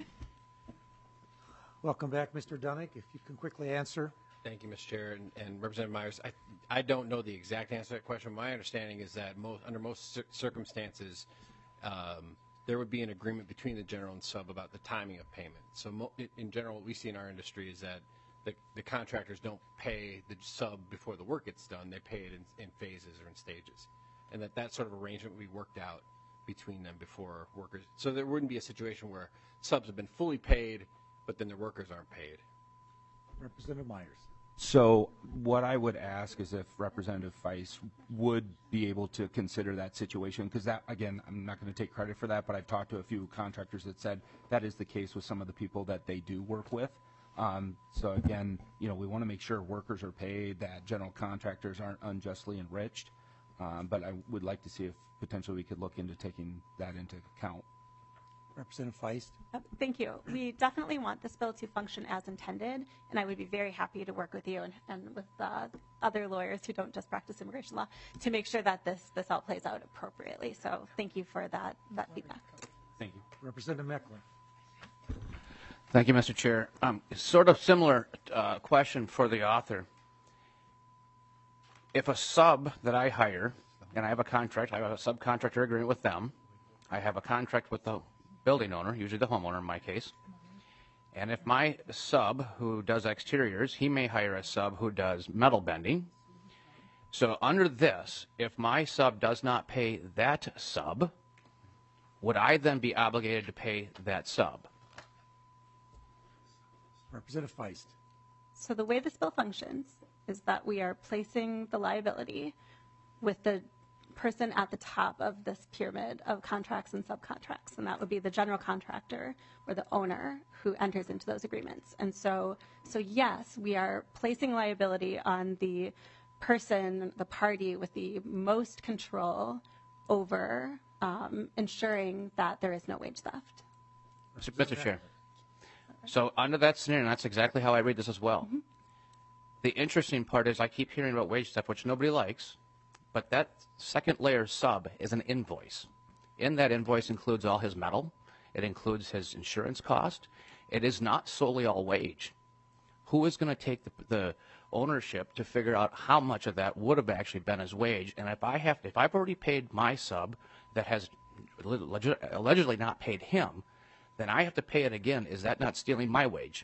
Welcome back, Mister Dunick. If you can quickly answer. Thank you, Mister Chair, and, and Representative Myers. I, I don't know the exact answer to that question. My understanding is that most, under most cir- circumstances, um, there would be an agreement between the general and sub about the timing of payment. So mo- in general, what we see in our industry is that the, the contractors don't pay the sub before the work gets done. They pay it in, in phases or in stages. And that that sort of arrangement we worked out between them before workers. So there wouldn't be a situation where subs have been fully paid, but then their workers aren't paid. Representative Myers. So what I would ask is if Representative Feist would be able to consider that situation, because that, again, I'm not going to take credit for that, but I've talked to a few contractors that said that is the case with some of the people that they do work with. Um, so again, you know, we want to make sure workers are paid, that general contractors aren't unjustly enriched. Um, but I would like to see if potentially we could look into taking that into account. Representative Feist. Uh, Thank you. We definitely want this bill to function as intended, and I would be very happy to work with you and, and with uh, other lawyers who don't just practice immigration law to make sure that this this all plays out appropriately. So thank you for that that feedback. Thank you. Representative Meckler. Thank you, Mister Chair. Um, sort of similar uh, question for the author. If a sub that I hire, and I have a contract, I have a subcontractor agreement with them, I have a contract with the building owner, usually the homeowner in my case, and if my sub who does exteriors, he may hire a sub who does metal bending. So under this, if my sub does not pay that sub, would I then be obligated to pay that sub? Representative Feist. So the way this bill functions is that we are placing the liability with the person at the top of this pyramid of contracts and subcontracts, and that would be the general contractor or the owner who enters into those agreements. And so, so yes, we are placing liability on the person, the party with the most control over um, ensuring that there is no wage theft. Mister Chair. So under that scenario, and that's exactly how I read this as well. Mm-hmm. The interesting part is I keep hearing about wage theft, which nobody likes, but that second layer sub is an invoice. In that invoice includes all his metal. It includes his insurance cost. It is not solely all wage. Who is going to take the, the ownership to figure out how much of that would have actually been his wage? And if I have, if I've already paid my sub that has allegedly not paid him, then I have to pay it again. Is that not stealing my wage?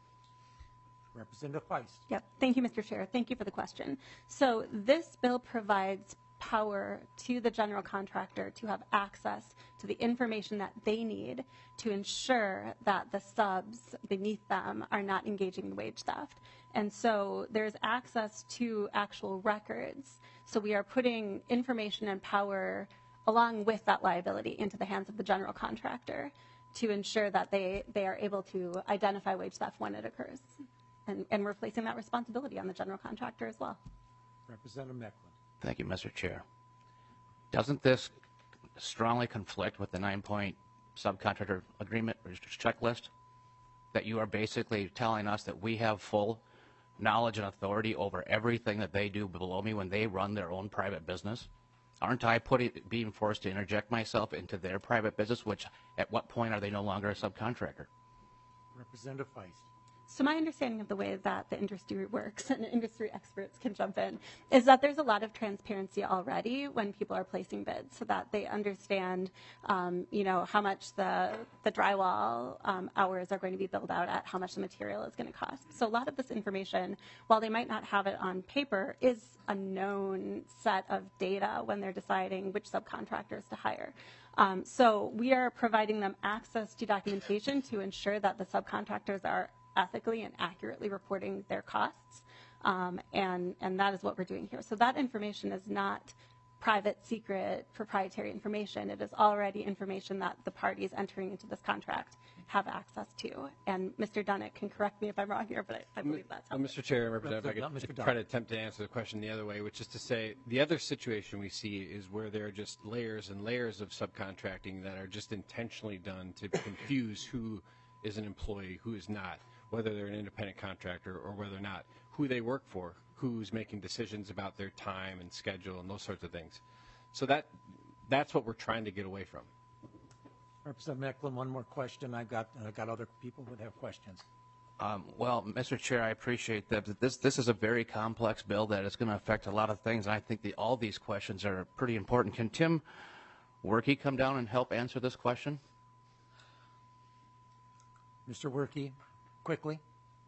Representative Feist. Yep. Thank you, Mister Chair. Thank you for the question. So this bill provides power to the general contractor to have access to the information that they need to ensure that the subs beneath them are not engaging in wage theft. And so there's access to actual records. So we are putting information and power along with that liability into the hands of the general contractor to ensure that they, they are able to identify wage theft when it occurs. And, and we're placing that responsibility on the general contractor as well. Representative Meckler. Thank you, Mister Chair. Doesn't this strongly conflict with the nine-point subcontractor agreement or checklist that you are basically telling us that we have full knowledge and authority over everything that they do below me when they run their own private business? Aren't I putting, being forced to interject myself into their private business, which at what point are they no longer a subcontractor? Representative Feist. So my understanding of the way that the industry works, and industry experts can jump in, is that there's a lot of transparency already when people are placing bids, so that they understand, um, you know, how much the the drywall um, hours are going to be billed out at, how much the material is going to cost. So a lot of this information, while they might not have it on paper, is a known set of data when they're deciding which subcontractors to hire. Um, so we are providing them access to documentation to ensure that the subcontractors are ethically and accurately reporting their costs, um, and, and that is what we're doing here. So that information is not private, secret, proprietary information. It is already information that the parties entering into this contract have access to. And Mister Dunnick can correct me if I'm wrong here, but I, I believe that's how. Well, Mister Chair, Representative, if I Not Mister could Dunn. try to attempt to answer the question the other way, which is to say the other situation we see is where there are just layers and layers of subcontracting that are just intentionally done to confuse who is an employee, who is not, whether they're an independent contractor or whether or not, who they work for, who's making decisions about their time and schedule and those sorts of things. So that that's what we're trying to get away from. Representative Mecklen, one more question. I've got, I've got other people who have questions. Um, well, Mister Chair, I appreciate that. But this this is a very complex bill that is going to affect a lot of things. And I think the, all these questions are pretty important. Can Tim Workey come down and help answer this question? Mister Workey, quickly.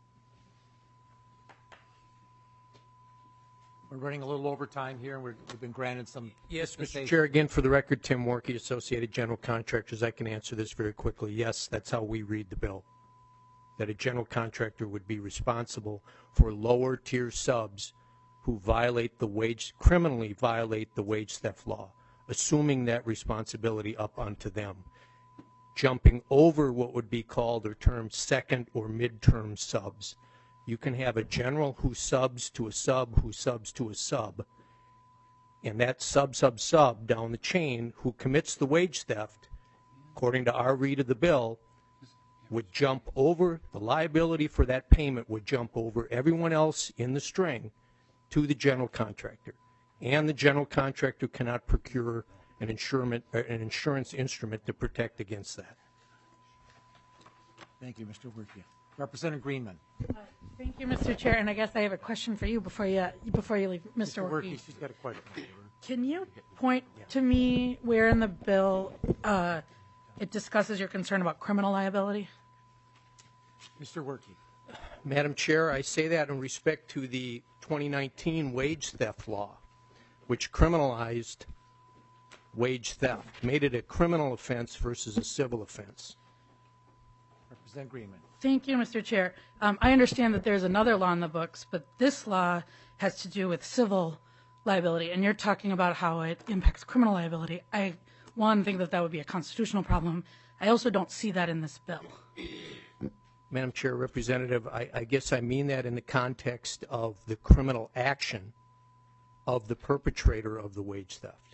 We're running a little over time here, and we're, we've been granted some. Yes, Mister dispensation. Chair, again, for the record, Tim Workey, Associated General Contractors. I can answer this very quickly. Yes, that's how we read the bill, that a general contractor would be responsible for lower tier subs who violate the wage, criminally violate the wage theft law, assuming that responsibility up onto them, jumping over what would be called or termed second or midterm subs. You can have a general who subs to a sub who subs to a sub, and that sub, sub, sub down the chain who commits the wage theft, according to our read of the bill, would jump over, the liability for that payment would jump over everyone else in the string to the general contractor. And the general contractor cannot procure an, insurement, uh, an insurance instrument to protect against that. Thank you, Mister Workey. Representative Greenman. Uh, thank you, Mister Chair. And I guess I have a question for you before you before you leave, Mister Workey. Workey, she's got a question. Can you point to me where in the bill uh, it discusses your concern about criminal liability? Mister Workey. Madam Chair, I say that in respect to the twenty nineteen wage theft law, which criminalized wage theft, made it a criminal offense versus a civil offense. Representative Greenman. Thank you, Mister Chair. Um, I understand that there's another law in the books, but this law has to do with civil liability, and you're talking about how it impacts criminal liability. I, one, think that that would be a constitutional problem. I also don't see that in this bill. Madam Chair, Representative, I, I guess I mean that in the context of the criminal action of the perpetrator of the wage theft.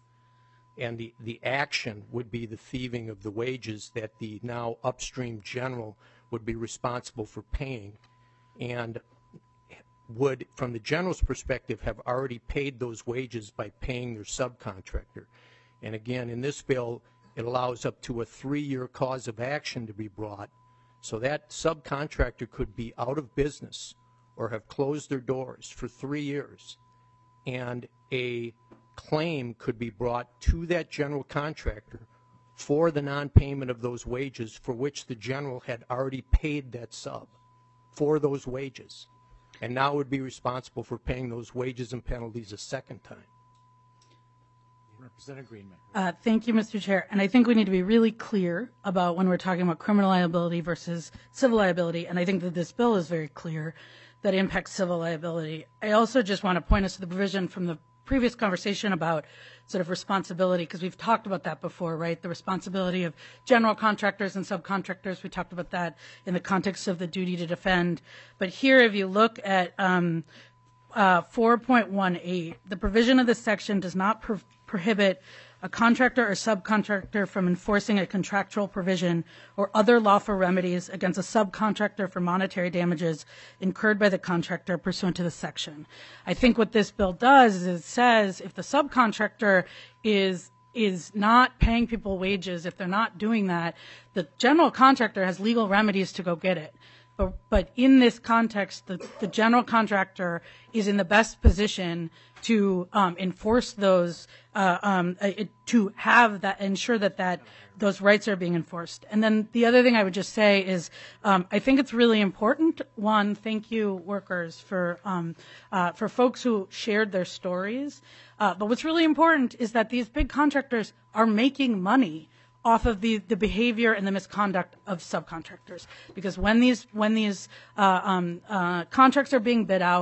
And the, the action would be the thieving of the wages that the now upstream general would be responsible for paying, and would, from the general's perspective, have already paid those wages by paying their subcontractor. And again, in this bill, it allows up to a three-year cause of action to be brought, so that subcontractor could be out of business or have closed their doors for three years, and a claim could be brought to that general contractor for the non-payment of those wages for which the general had already paid that sub for those wages, and now would be responsible for paying those wages and penalties a second time. Representative Greenman. Uh, thank you, Mister Chair. And I think we need to be really clear about when we're talking about criminal liability versus civil liability, and I think that this bill is very clear that it impacts civil liability. I also just want to point us to the provision from the previous conversation about sort of responsibility, because we've talked about that before, right? The responsibility of general contractors and subcontractors. We talked about that in the context of the duty to defend. But here, if you look at um, uh, four point one eight, the provision of this section does not pro- prohibit a contractor or subcontractor from enforcing a contractual provision or other lawful remedies against a subcontractor for monetary damages incurred by the contractor pursuant to the section. I think what this bill does is it says if the subcontractor is is not paying people wages, if they're not doing that, the general contractor has legal remedies to go get it. But, but in this context, the, the general contractor is in the best position to um, enforce those, uh, um, uh, to have that, ensure that that those rights are being enforced. And then the other thing I would just say is, um, I think it's really important. One, thank you, workers, for um, uh, for folks who shared their stories. Uh, but what's really important is that these big contractors are making money off of the, the behavior and the misconduct of subcontractors, because when these when these uh, um, uh, contracts are being bid out,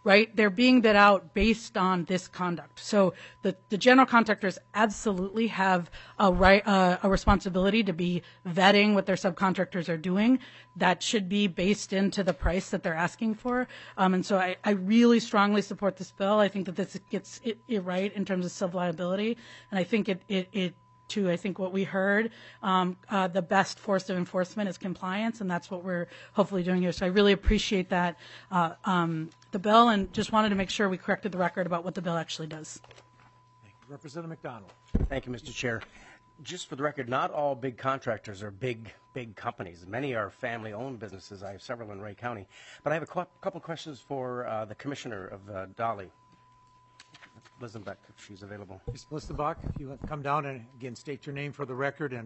right? They're being bid out based on this conduct. So the, the general contractors absolutely have a right, uh, a responsibility to be vetting what their subcontractors are doing. That should be based into the price that they're asking for. Um, and so I, I really strongly support this bill. I think that this gets it, it right in terms of civil liability. And I think it, it, it to, I think what we heard, um, uh, the best force of enforcement is compliance, and that's what we're hopefully doing here. So I really appreciate that, uh, um, the bill, and just wanted to make sure we corrected the record about what the bill actually does. Representative McDonald. Thank you, Mister Chair. Just for the record, not all big contractors are big, big companies. Many are family-owned businesses. I have several in Ray County. But I have a qu- couple of questions for uh, the Commissioner of uh, Dolly. Listenbeck, if she's available. Miz Listenbach, if you come down and again state your name for the record, and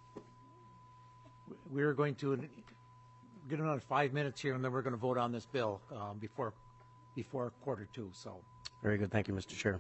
we're going to get another five minutes here, and then we're going to vote on this bill um, before before quarter two. So very good, thank you, Mister Chair.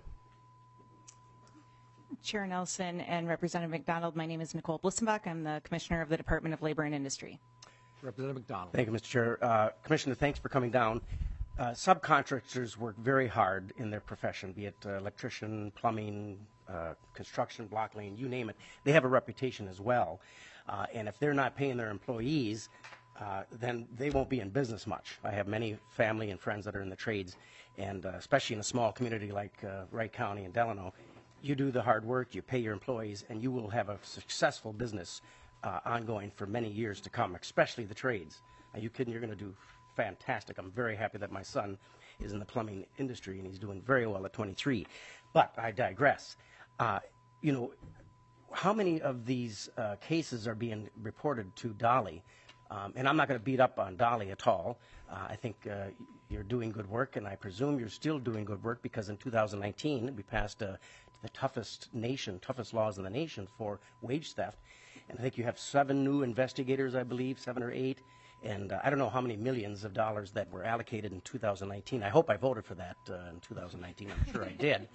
Chair Nelson and Representative McDonald, my name is Nicole Blissenbach. I'm the Commissioner of the Department of Labor and Industry. Representative McDonald. Thank you, Mister Chair. Uh, Commissioner, thanks for coming down. Uh, subcontractors work very hard in their profession, be it uh, electrician, plumbing, uh, construction, block lane, you name it. They have a reputation as well. Uh, and if they're not paying their employees, uh, then they won't be in business much. I have many family and friends that are in the trades, and uh, especially in a small community like uh, Wright County and Delano, you do the hard work, you pay your employees, and you will have a successful business uh, ongoing for many years to come, especially the trades. Are you kidding? You're going to do fantastic. I'm very happy that my son is in the plumbing industry, and he's doing very well at twenty-three. But I digress. Uh, you know, how many of these uh, cases are being reported to Dolly? Um, and I'm not going to beat up on Dolly at all. Uh, I think uh, you're doing good work, and I presume you're still doing good work, because in two thousand nineteen we passed uh, the toughest nation, toughest laws in the nation for wage theft. And I think you have seven new investigators, I believe, seven or eight. And uh, I don't know how many millions of dollars that were allocated in two thousand nineteen. I hope I voted for that uh, in two thousand nineteen. I'm sure I did.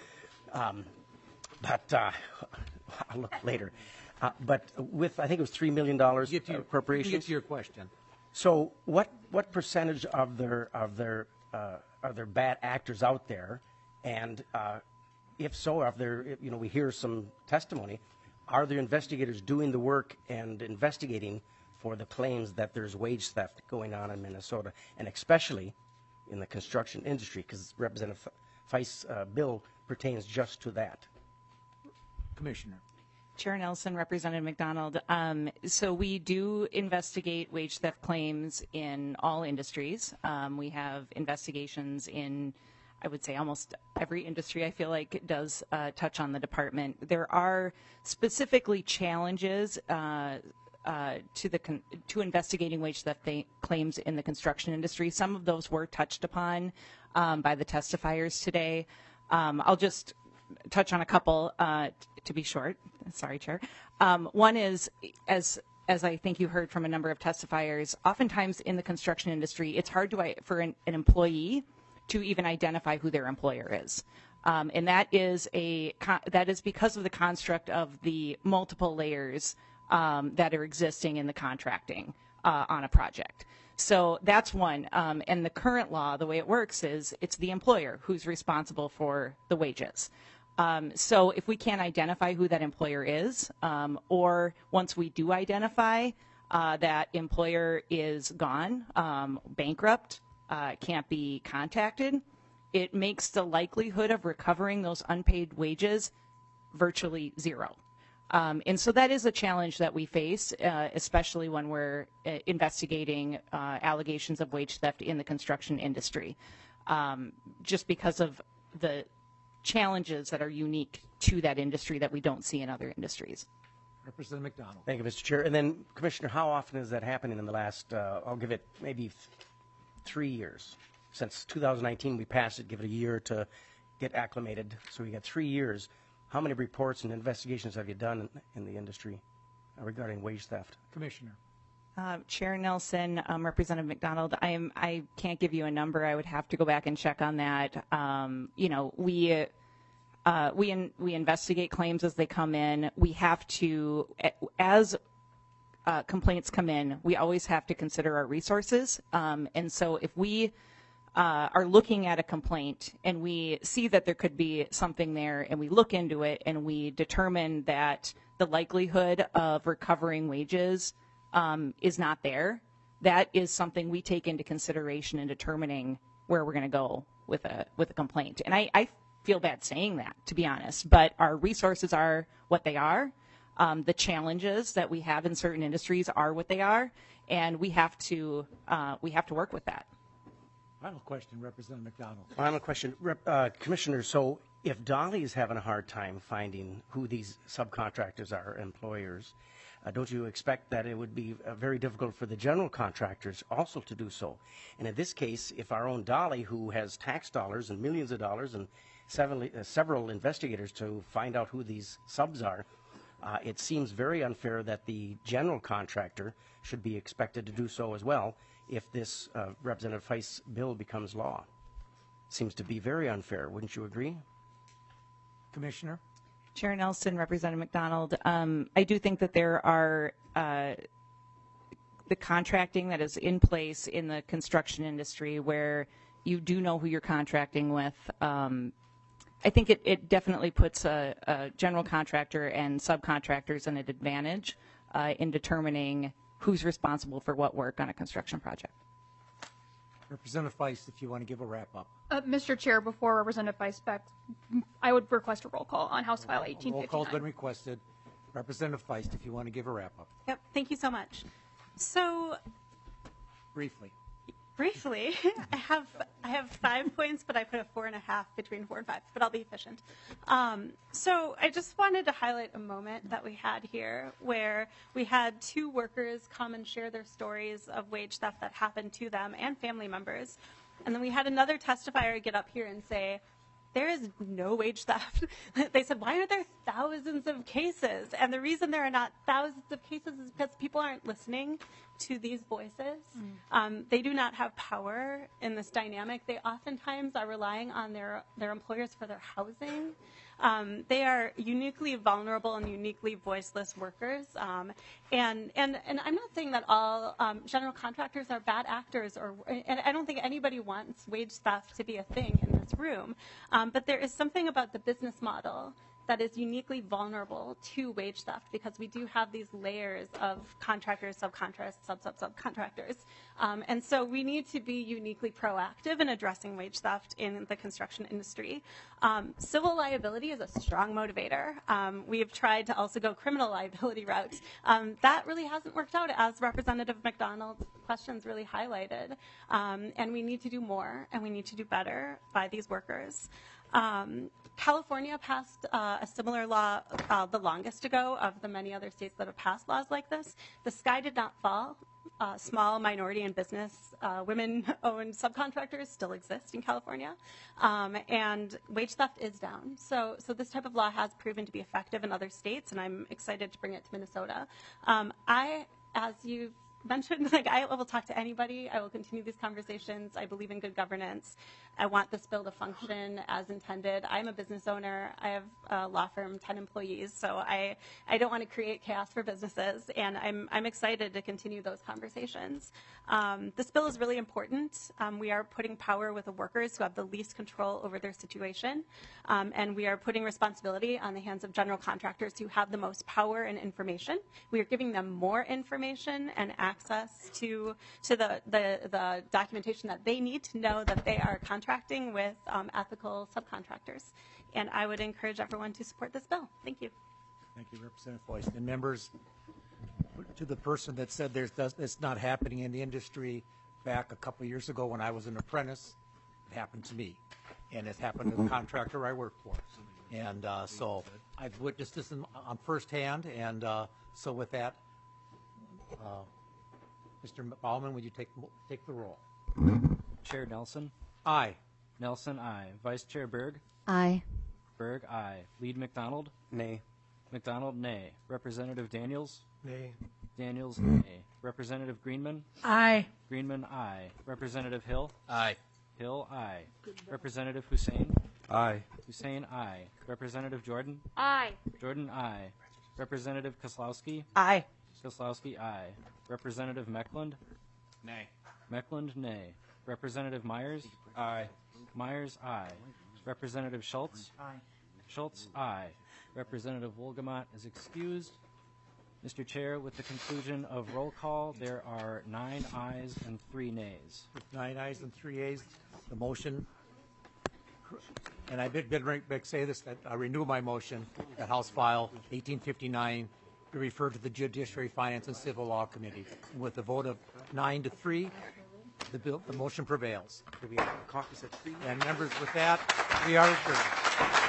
Um, but uh, I'll look later. Uh, but with, I think it was three million dollars appropriations. Get to your question. So what what percentage of their of their uh, are there bad actors out there? And uh, if so, if there, you know, we hear some testimony, are the investigators doing the work and investigating for the claims that there's wage theft going on in Minnesota, and especially in the construction industry, because Representative Feist's uh, bill pertains just to that. Commissioner. Chair Nelson, Representative McDonald. Um, so we do investigate wage theft claims in all industries. Um, we have investigations in, I would say, almost every industry. I feel like it does uh, touch on the department. There are specifically challenges uh, uh, to the con- to investigating wage theft th- claims in the construction industry. Some of those were touched upon um, by the testifiers today. Um, I'll just touch on a couple uh, t- to be short. Sorry, Chair. Um, one is, as as I think you heard from a number of testifiers, oftentimes in the construction industry, it's hard to for an, an employee to even identify who their employer is, um, and that is a that is because of the construct of the multiple layers um, that are existing in the contracting uh, on a project. So that's one. Um, and the current law, the way it works is it's the employer who's responsible for the wages. Um, so if we can't identify who that employer is, um, or once we do identify uh, that employer is gone, um, bankrupt, uh, can't be contacted, it makes the likelihood of recovering those unpaid wages virtually zero. Um, and so that is a challenge that we face, uh, especially when we're uh, investigating uh, allegations of wage theft in the construction industry, um, just because of the challenges that are unique to that industry that we don't see in other industries. Representative McDonald. Thank you, Mister Chair. And then, Commissioner, how often is that happening in the last, uh, I'll give it maybe th- three years. Since two thousand nineteen, we passed it, give it a year to get acclimated. So we got three years. How many reports and investigations have you done in, in the industry uh, regarding wage theft? Commissioner. Uh, Chair Nelson, um, Representative McDonald, I am I can't give you a number. I would have to go back and check on that. Um, you know, we uh, we in, we investigate claims as they come in. We have to, as uh, complaints come in, we always have to consider our resources. Um, and so, if we uh, are looking at a complaint and we see that there could be something there and we look into it and we determine that the likelihood of recovering wages um, is not there, that is something we take into consideration in determining where we're going to go with a with a complaint. And I, I feel bad saying that, to be honest, but our resources are what they are. Um, the challenges that we have in certain industries are what they are, and we have to uh, we have to work with that. Final question, Representative McDonald. Final question, Rep, uh, Commissioner. So, if Dolly is having a hard time finding who these subcontractors are, employers, uh, don't you expect that it would be uh, very difficult for the general contractors also to do so? And in this case, if our own Dolly, who has tax dollars and millions of dollars and several, uh, several investigators to find out who these subs are, uh, it seems very unfair that the general contractor should be expected to do so as well if this uh, Representative Feist's bill becomes law. Seems to be very unfair. Wouldn't you agree? Commissioner? Chair Nelson, Representative McDonald, um, I do think that there are uh, the contracting that is in place in the construction industry where you do know who you're contracting with. Um, I think it, it definitely puts a, a general contractor and subcontractors at an advantage uh, in determining who's responsible for what work on a construction project. Representative Feist, if you want to give a wrap-up. Uh, Mister Chair, before Representative Feist back, I would request a roll call on House File eighteen fifty-nine. Roll call's been requested. Representative Feist, if you want to give a wrap-up. Yep, thank you so much. So, Briefly. briefly, I have I have five points, but I put a four and a half between four and five, but I'll be efficient. Um, so I just wanted to highlight a moment that we had here where we had two workers come and share their stories of wage theft that happened to them and family members. And then we had another testifier get up here and say, there is no wage theft. They said, why are there thousands of cases? And the reason there are not thousands of cases is because people aren't listening to these voices. Mm. Um, they do not have power in this dynamic. They oftentimes are relying on their, their employers for their housing. Um, they are uniquely vulnerable and uniquely voiceless workers. Um, and, and, and I'm not saying that all um, general contractors are bad actors, or, and I don't think anybody wants wage theft to be a thing in this room. Um, but there is something about the business model that is uniquely vulnerable to wage theft because we do have these layers of contractors, subcontractors, sub, sub, subcontractors. Um, and so we need to be uniquely proactive in addressing wage theft in the construction industry. Um, civil liability is a strong motivator. Um, we have tried to also go criminal liability route. Um, that really hasn't worked out, as Representative McDonald's questions really highlighted. Um, and we need to do more, and we need to do better by these workers. Um, California passed uh, a similar law uh, the longest ago of the many other states that have passed laws like this. The sky did not fall. Uh, small minority and business uh, women-owned subcontractors still exist in California, um, and wage theft is down. So, so this type of law has proven to be effective in other states, and I'm excited to bring it to Minnesota. Um, I, as you've mentioned, like I will talk to anybody. I will continue these conversations. I believe in good governance. I want this bill to function as intended. I'm a business owner. I have a law firm, ten employees, so I, I don't want to create chaos for businesses, and I'm, I'm excited to continue those conversations. Um, this bill is really important. Um, we are putting power with the workers who have the least control over their situation, um, and we are putting responsibility on the hands of general contractors who have the most power and information. We are giving them more information and access to, to the, the, the documentation that they need to know that they are contracting contracting with um, ethical subcontractors. And I would encourage everyone to support this bill. Thank you. Thank you, Representative Feist. And members, to the person that said there's it's not happening in the industry, back a couple of years ago when I was an apprentice, it happened to me. And it happened to the contractor I worked for. And uh, so I've witnessed this in, on firsthand. And uh, so with that, uh, Mister Baumann, would you take, take the roll? Chair Nelson? Aye. Nelson, aye. Vice Chair Berg? Aye. Berg, aye. Lead McDonald? Nay. McDonald, nay. Representative Daniels? Nay. Daniels, nay. Representative Greenman? Aye. Greenman, aye. Representative Hill? Aye. Hill, aye. Representative Hussein? Aye. Hussein, aye. Representative Jordan? Aye. Jordan, aye. Representative Koslowski? Aye. Koslowski, aye. Representative Meckland? Nay. Meckland, nay. Representative Myers? Aye. Myers, aye. Representative Schultz? Aye. Schultz, aye. Representative Wolgamott is excused. Mister Chair, with the conclusion of roll call, there are nine ayes and three nays. With nine ayes and three ayes, the motion, and I did, did did say this, that I renew my motion, that House File eighteen fifty-nine be referred to the Judiciary, Finance, and Civil Law Committee. And with a vote of nine to three, the bill, the motion prevails. Do we have copies at three? And members, with that, we are adjourned.